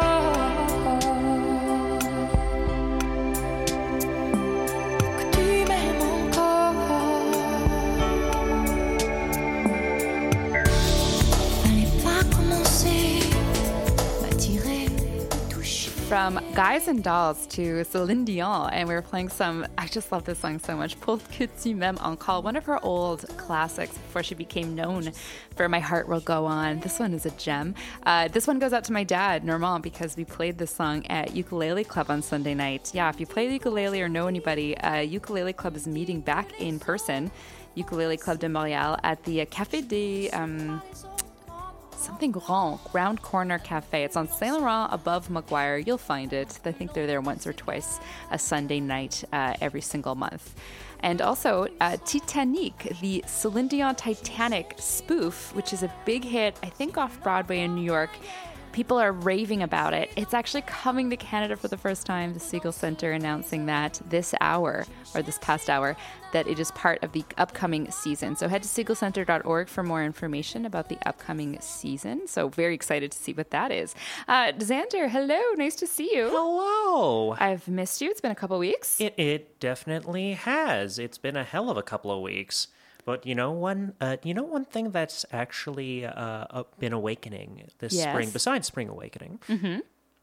From Guys and Dolls to Celine Dion, and we were playing some, I just love this song so much, Pour que tu m'aimes encore, one of her old classics before she became known for My Heart Will Go On. This one is a gem. Uh, this one goes out to my dad, Normand, because we played this song at Ukulele Club on Sunday night. Yeah, if you play the ukulele or know anybody, uh, Ukulele Club is meeting back in person, Ukulele Club de Montréal, at the uh, Café des... Um, Something Grand, Round Corner Cafe. It's on Saint Laurent above Maguire. You'll find it. I think they're there once or twice a Sunday night uh, every single month. And also uh, Titanic, the Celine Dion Titanic spoof, which is a big hit, I think, off Broadway in New York. People are raving about it. It's actually coming to Canada for the first time. The Segal Center announcing that this hour, or this past hour, that it is part of the upcoming season. So head to segal center dot org for more information about the upcoming season. So very excited to see what that is. Uh, Xander, hello. Nice to see you. Hello. I've missed you. It's been a couple weeks. It, it definitely has. It's been a hell of a couple of weeks. But you know one, uh, you know one thing that's actually uh, been awakening this yes. spring, besides Spring Awakening, mm-hmm.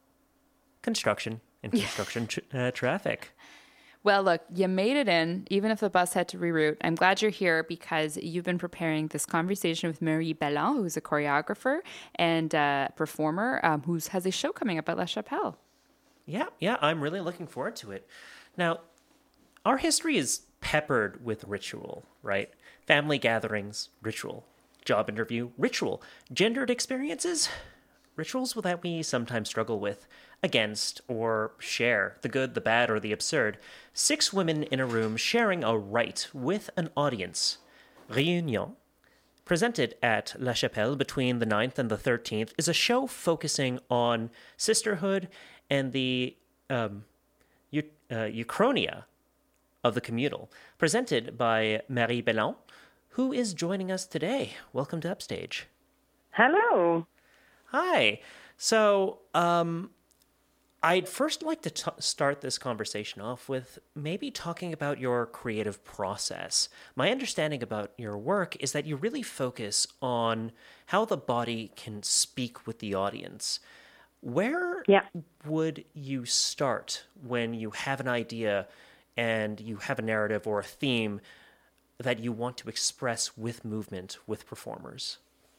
construction and construction tr- uh, traffic. Well, look, you made it in, even if the bus had to reroute. I'm glad you're here because you've been preparing this conversation with Marie Bellan, who's a choreographer and uh, performer um, who has a show coming up at La Chapelle. Yeah, yeah, I'm really looking forward to it. Now, our history is peppered with ritual, right? Family gatherings, ritual. Job interview, ritual. Gendered experiences, rituals that we sometimes struggle with, against, or share, the good, the bad, or the absurd. Six women in a room sharing a rite with an audience. Réunion, presented at La Chapelle between the ninth and the thirteenth, is a show focusing on sisterhood and the um, eu- uh, Uchronia of the communal, presented by Marie Bellan, who is joining us today. Welcome to Upstage. Hello. Hi. So, um, I'd first like to t- start this conversation off with maybe talking about your creative process. My understanding about your work is that you really focus on how the body can speak with the audience. Where yeah. would you start when you have an idea and you have a narrative or a theme that you want to express with movement, with performers?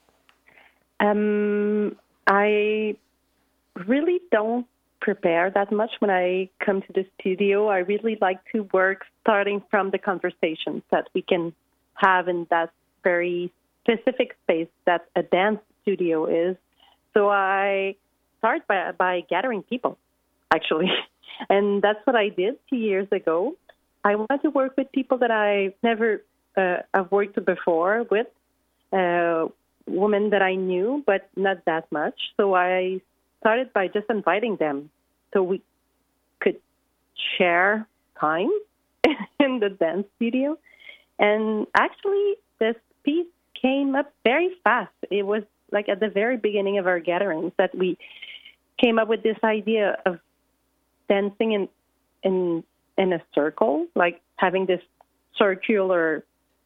Um, I really don't prepare that much when I come to the studio. I really like to work starting from the conversations that we can have in that very specific space that a dance studio is. So I start by, by gathering people, actually. And that's what I did two years ago. I wanted to work with people that I never uh, have worked before with, uh, women that I knew, but not that much. So I started by just inviting them so we could share time in the dance studio. And actually, this piece came up very fast. It was like at the very beginning of our gatherings that we came up with this idea of dancing in in in a circle, like having this circular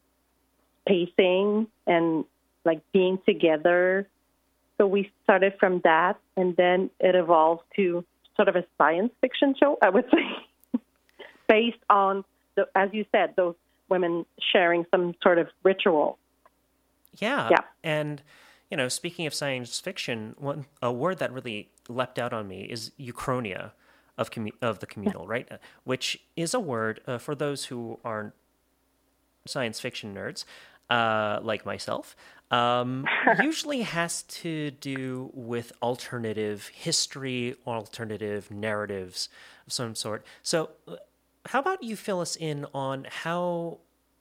pacing and like being together. So we started from that, and then it evolved to sort of a science fiction show, I would say, based on, the, as you said, those women sharing some sort of ritual. Yeah. Yeah. And, you know, speaking of science fiction, one a word that really leapt out on me is euchronia of commu- of the communal, right? Which is a word, uh, for those who aren't science fiction nerds, uh, like myself, um, usually has to do with alternative history, alternative narratives of some sort. So how about you fill us in on how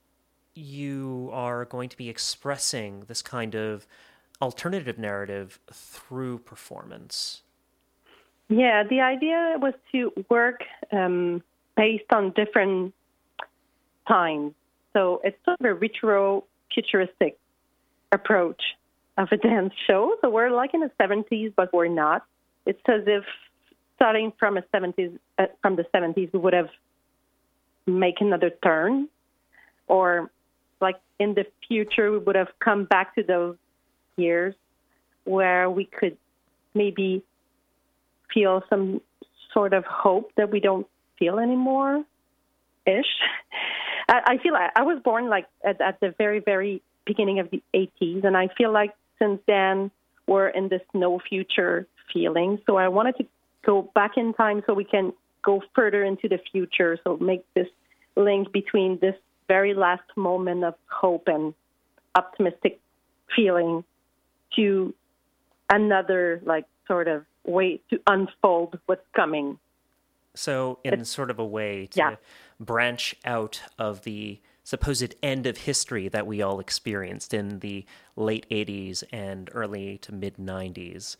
you are going to be expressing this kind of alternative narrative through performance? Yeah, the idea was to work um, based on different times. So it's sort of a retro-futuristic approach of a dance show. So we're like in the seventies, but we're not. It's as if starting from a seventies, uh, from the seventies, we would have made another turn, or like in the future, we would have come back to those years where we could maybe feel some sort of hope that we don't feel anymore, ish. I, I feel like I was born like at, at the very, very beginning of the eighties, and I feel like since then we're in this no future feeling. So I wanted to go back in time so we can go further into the future, so make this link between this very last moment of hope and optimistic feeling to another like sort of way to unfold what's coming. So in it's, sort of a way to yeah. branch out of the supposed end of history that we all experienced in the late eighties and early to mid nineties.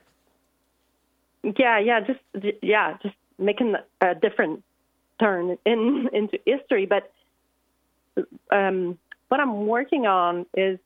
Yeah, yeah, just yeah, just making a different turn in into history. But um, what I'm working on is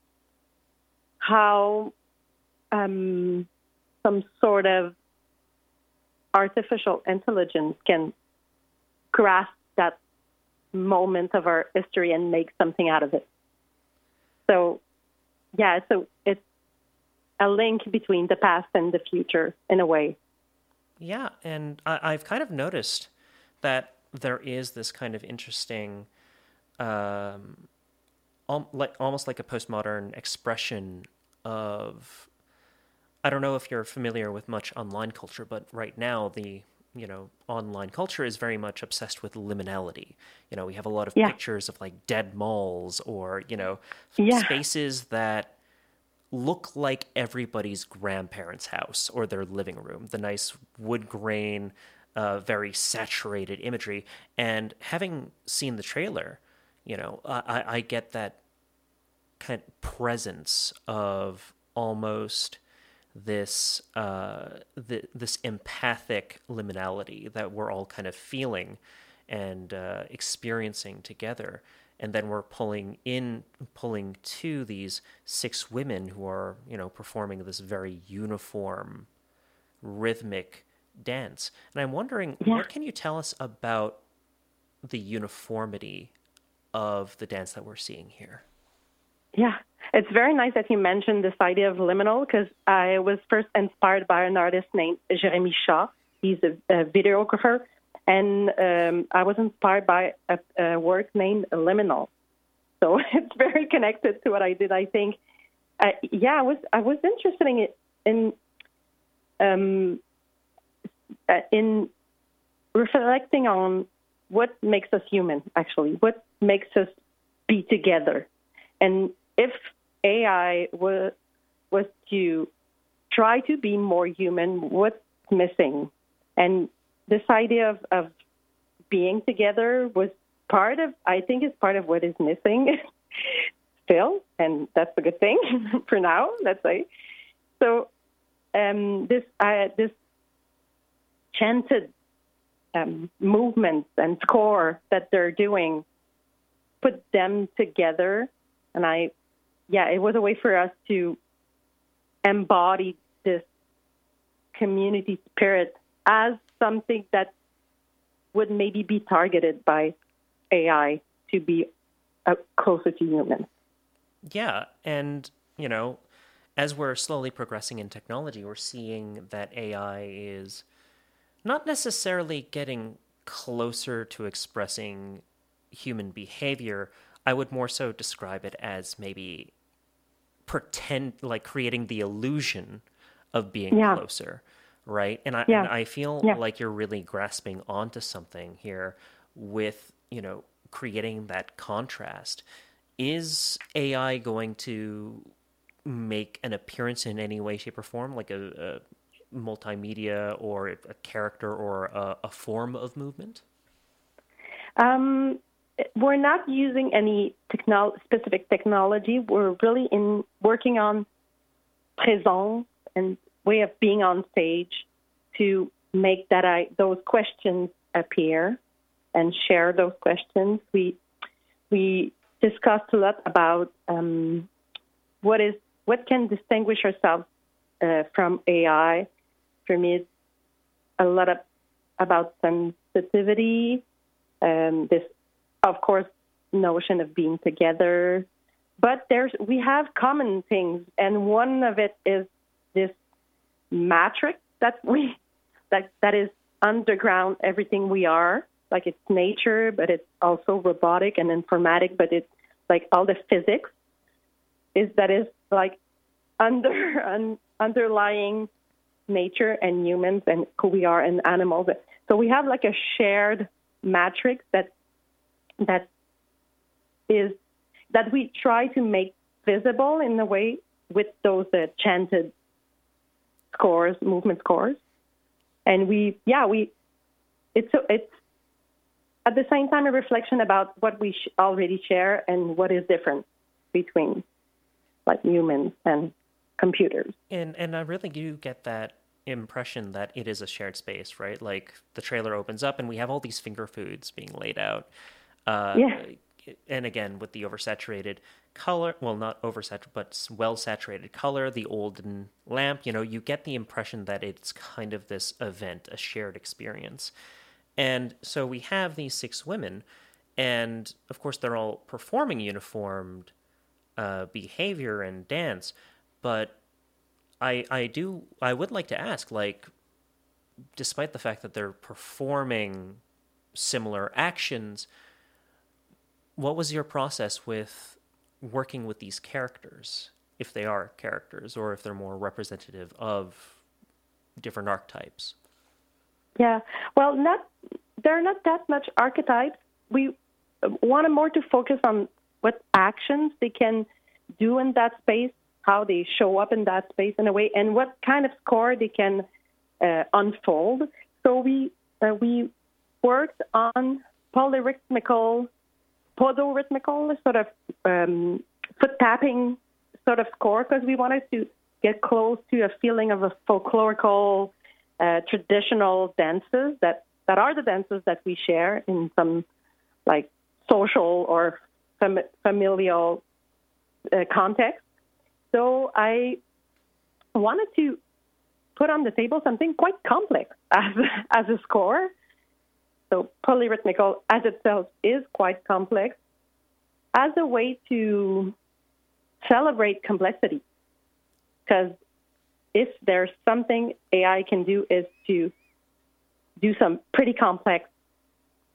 how um, some sort of artificial intelligence can grasp that moment of our history and make something out of it. So, yeah, so it's a link between the past and the future in a way. Yeah, and I, I've kind of noticed that there is this kind of interesting, um, al- like almost like a postmodern expression of, I don't know if you're familiar with much online culture, but right now the, you know, online culture is very much obsessed with liminality. You know, we have a lot of yeah. pictures of like dead malls or, you know, yeah. spaces that look like everybody's grandparents' house or their living room, the nice wood grain, uh, very saturated imagery. And having seen the trailer, you know, I, I get that kind of presence of almost this uh, th- this empathic liminality that we're all kind of feeling and uh, experiencing together. And then we're pulling in, pulling to these six women who are, you know, performing this very uniform, rhythmic dance. And I'm wondering, yeah. what can you tell us about the uniformity of the dance that we're seeing here? Yeah, it's very nice that you mentioned this idea of liminal, because I was first inspired by an artist named Jérémy Shaw. He's a, a videographer, And um, I was inspired by a, a work named Liminal. So it's very connected to what I did, I think. Uh, yeah, I was I was interested in it, in um, uh, in reflecting on what makes us human, actually, what makes us be together. And if A I was, was to try to be more human, what's missing? And this idea of, of being together was part of, I think is part of what is missing still, and that's a good thing for now, let's say. So um, this uh, this chanted um, movements and score that they're doing, put them together, and I, yeah, it was a way for us to embody this community spirit as something that would maybe be targeted by A I to be uh, closer to humans. Yeah, and, you know, as we're slowly progressing in technology, we're seeing that A I is not necessarily getting closer to expressing human behavior. I would more so describe it as maybe pretend, like creating the illusion of being Yeah. closer, right? And I, Yeah. and I feel Yeah. like you're really grasping onto something here with, you know, creating that contrast. Is A I going to make an appearance in any way, shape, or form, like a, a multimedia or a character or a, a form of movement? Um, we're not using any technol- specific technology. We're really in working on présence and way of being on stage to make that I, those questions appear and share those questions. We we discussed a lot about um, what is what can distinguish ourselves uh, from A I. For me, it's a lot of, about sensitivity, um, this, of course, notion of being together. But there's we have common things, and one of it is this matrix that we that that is underground everything we are. Like it's nature, but it's also robotic and informatic, but it's like all the physics is that is like under un, underlying nature and humans and who we are and animals. So we have like a shared matrix that that is that we try to make visible in a way with those uh, chanted scores, movement scores, and we yeah we it's it's at the same time a reflection about what we sh- already share and what is different between like humans and computers. And and I really do get that impression that it is a shared space, right? Like the trailer opens up and we have all these finger foods being laid out. Uh, yeah. And again, with the oversaturated color, well, not oversaturated, but well-saturated color, the olden lamp, you know, you get the impression that it's kind of this event, a shared experience. And so we have these six women, and of course they're all performing uniformed uh, behavior and dance, but I I do I would like to ask, like, despite the fact that they're performing similar actions, what was your process with working with these characters, if they are characters or if they're more representative of different archetypes? Yeah, well, not there are not that much archetypes. We wanted more to focus on what actions they can do in that space, how they show up in that space in a way, and what kind of score they can uh, unfold. So we uh, we worked on polyrhythmical, podorhythmical sort of um, foot tapping sort of score because we wanted to get close to a feeling of a folklorical, uh, traditional dances that, that are the dances that we share in some like social or fam- familial uh, context. So I wanted to put on the table something quite complex as as a score. So polyrhythmical as itself is quite complex as a way to celebrate complexity. Because if there's something A I can do is to do some pretty complex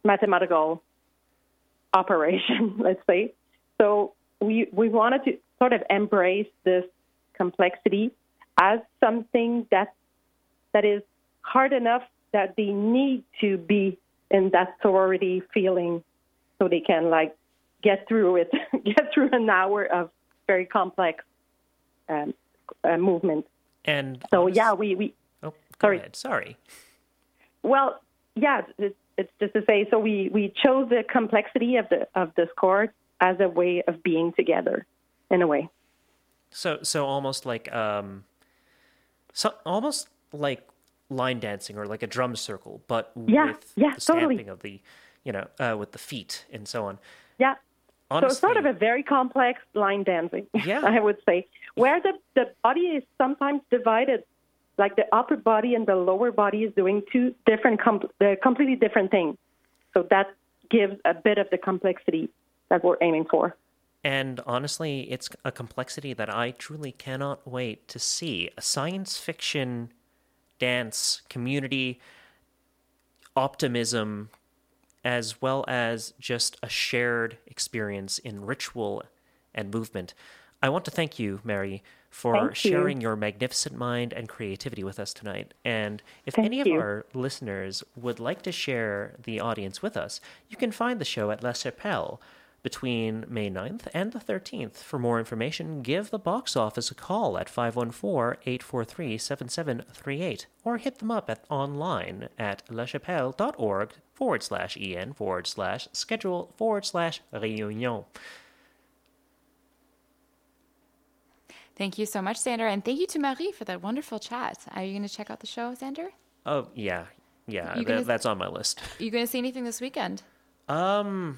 mathematical operation, let's say. So we we wanted to sort of embrace this complexity as something that that is hard enough that they need to be in that sorority feeling so they can like get through it, get through an hour of very complex um, uh, movement. And so, yeah, we, we oh, go sorry. ahead. Sorry. Well, yeah, it's, it's just to say, so we, we chose the complexity of the of the score as a way of being together, in a way. So, so almost like, um, so almost like line dancing or like a drum circle, but yeah, with yeah, the stamping totally. of the, you know, uh, with the feet and so on. Yeah. Honestly, so it's sort of a very complex line dancing, yeah. I would say, where the, the body is sometimes divided, like the upper body and the lower body is doing two different, com- uh, completely different things. So that gives a bit of the complexity that we're aiming for. And honestly, it's a complexity that I truly cannot wait to see. A science fiction dance community, optimism, as well as just a shared experience in ritual and movement. I want to thank you, Mary, for Thank you. sharing your magnificent mind and creativity with us tonight. And if Thank any of you. our listeners would like to share the audience with us, you can find the show at La Chapelle between May ninth and the thirteenth. For more information, give the box office a call at five one four, eight four three, seven seven three eight or hit them up at online at lachapelle.org forward slash en forward slash schedule forward slash réunion. Thank you so much, Xander. And thank you to Marie for that wonderful chat. Are you going to check out the show, Xander? Oh, yeah. Yeah, You th- gonna- that's on my list. Are you going to see anything this weekend? Um,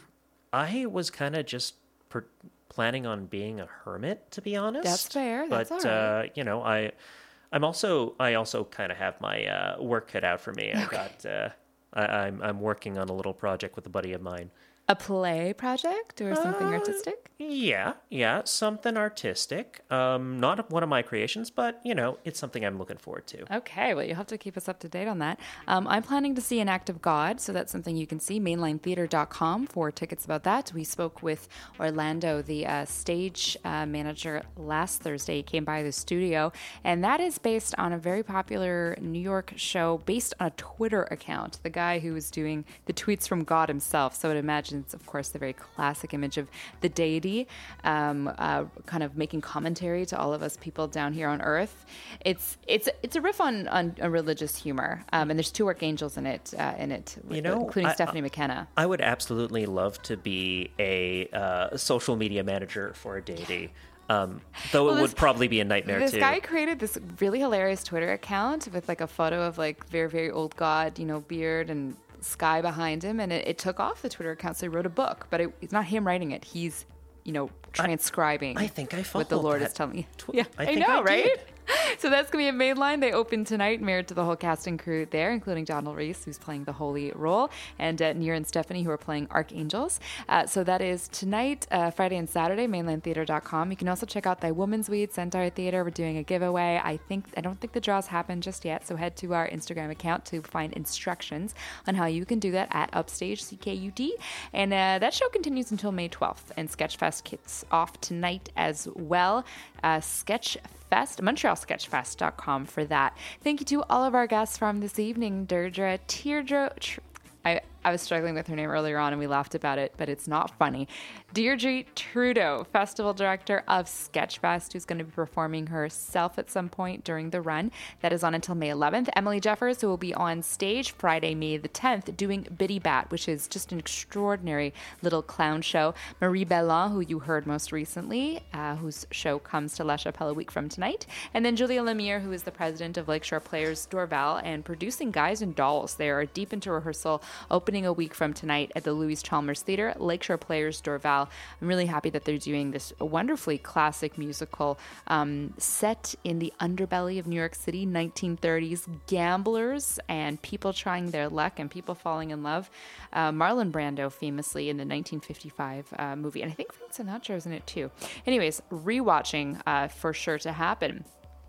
I was kind of just per- planning on being a hermit, to be honest. That's fair. That's but all right. uh, you know, I, I'm also, I also kind of have my uh, work cut out for me. I got, uh, I, I'm, I'm working on a little project with a buddy of mine. A play project or something Uh, artistic? Yeah, yeah, something artistic. Um, not one of my creations, but you know, it's something I'm looking forward to. Okay, well, you'll have to keep us up to date on that. Um, I'm planning to see An Act of God, so that's something you can see. mainline theater dot com for tickets about that. We spoke with Orlando, the uh, stage uh, manager, last Thursday. He came by the studio, and that is based on a very popular New York show based on a Twitter account. The guy who was doing the tweets from God himself. So it imagines, of course, the very classic image of the deity, um, uh, kind of making commentary to all of us people down here on Earth. It's it's it's a riff on, on a religious humor, um, and there's two archangels in it, uh, in it, You know, including I- Stephanie McKenna. I would absolutely love to be a uh, social media manager for a deity, um, though Well, it this- would probably be a nightmare This too. guy created this really hilarious Twitter account with like a photo of like very, very old God, you know, beard and sky behind him, and it, it took off the Twitter account, so he wrote a book, but it, it's not him writing it. He's, you know, transcribing I think I what the followed Lord that is telling me. tw- Yeah, I I, think know, I right? did. So that's going to be at Mainline. They open tonight, married to the whole cast and crew there, including Donald Reese, who's playing the holy role, and uh, Near and Stephanie, who are playing archangels. Uh, so that is tonight, uh, Friday and Saturday, mainline theater dot com. You can also check out Thy Woman's Weed, Centaur Theater. We're doing a giveaway. I think I don't think the draws happened just yet, so head to our Instagram account to find instructions on how you can do that at Upstage C K U T. And uh, that show continues until May twelfth, and Sketchfest kicks off tonight as well. Uh, Sketchfest, Montreal Sketchfest dot com for that. Thank you to all of our guests from this evening. Deirdre, Teardre, Tr- I, I was struggling with her name earlier on and we laughed about it, but it's not funny. Deirdre Trudeau, Festival Director of Sketchfest, who's going to be performing herself at some point during the run. That is on until May eleventh. Emily Jeffers, who will be on stage Friday, May the tenth, doing Biddy Bat, which is just an extraordinary little clown show. Marie Bellon, who you heard most recently, uh, whose show comes to La Chapelle a week from tonight. And then Julia Lemire, who is the president of Lakeshore Players Dorval and producing Guys and Dolls. They are deep into rehearsal, opening a week from tonight at the Louis Chalmers Theater, Lakeshore Players Dorval. I'm really happy that they're doing this wonderfully classic musical um, set in the underbelly of New York City, nineteen thirties gamblers and people trying their luck and people falling in love. Uh, Marlon Brando famously in the nineteen fifty-five uh, movie, and I think Frank Sinatra's in it too. Anyways, rewatching uh, for sure to happen.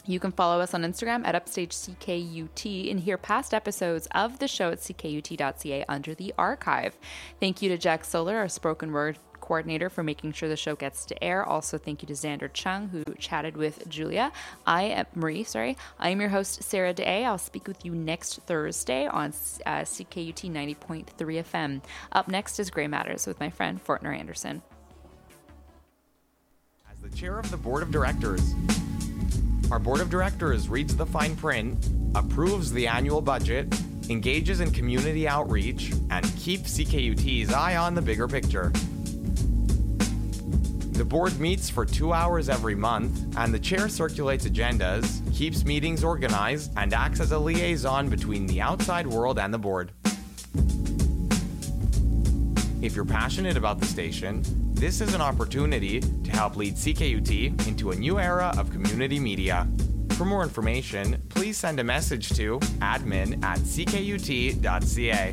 You can follow us on Instagram at Upstage C K U T and hear past episodes of the show at c k u t dot c a under the archive. Thank you to Jack Solar, our spoken word coordinator, for making sure the show gets to air. Also, thank you to Xander Chung, who chatted with Julia. I am Marie, sorry. I am your host, Sarah Day. I'll speak with you next Thursday on uh, C K U T ninety point three F M. Up next is Gray Matters with my friend Fortner Anderson. As the chair of the board of directors, our board of directors reads the fine print, approves the annual budget, engages in community outreach, and keeps C K U T's eye on the bigger picture. The board meets for two hours every month, and the chair circulates agendas, keeps meetings organized, and acts as a liaison between the outside world and the board. If you're passionate about the station, this is an opportunity to help lead C K U T into a new era of community media. For more information, please send a message to admin at c k u t dot c a.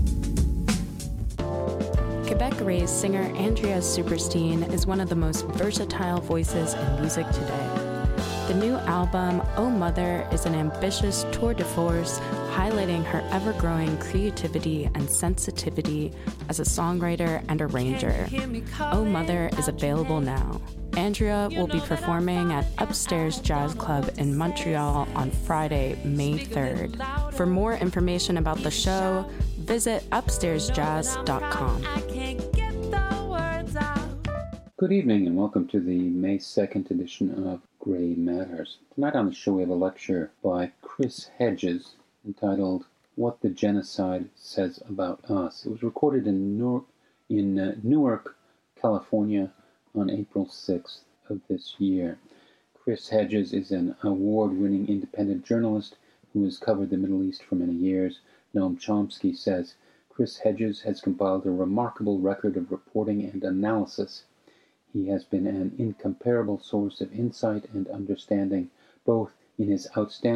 Quebec-raised singer Andrea Superstein is one of the most versatile voices in music today. The new album, Oh Mother, is an ambitious tour de force highlighting her ever-growing creativity and sensitivity as a songwriter and arranger. Oh Mother is available now. Andrea will be performing at Upstairs Jazz Club in Montreal on Friday, May third. For more information about the show, visit upstairs jazz dot com. Good evening and welcome to the May second edition of Gray Matters. Tonight on the show we have a lecture by Chris Hedges entitled What the Genocide Says About Us. It was recorded in, Newark, in uh, Newark, California on April sixth of this year. Chris Hedges is an award-winning independent journalist who has covered the Middle East for many years. Noam Chomsky says Chris Hedges has compiled a remarkable record of reporting and analysis. He has been an incomparable source of insight and understanding, both in his outstanding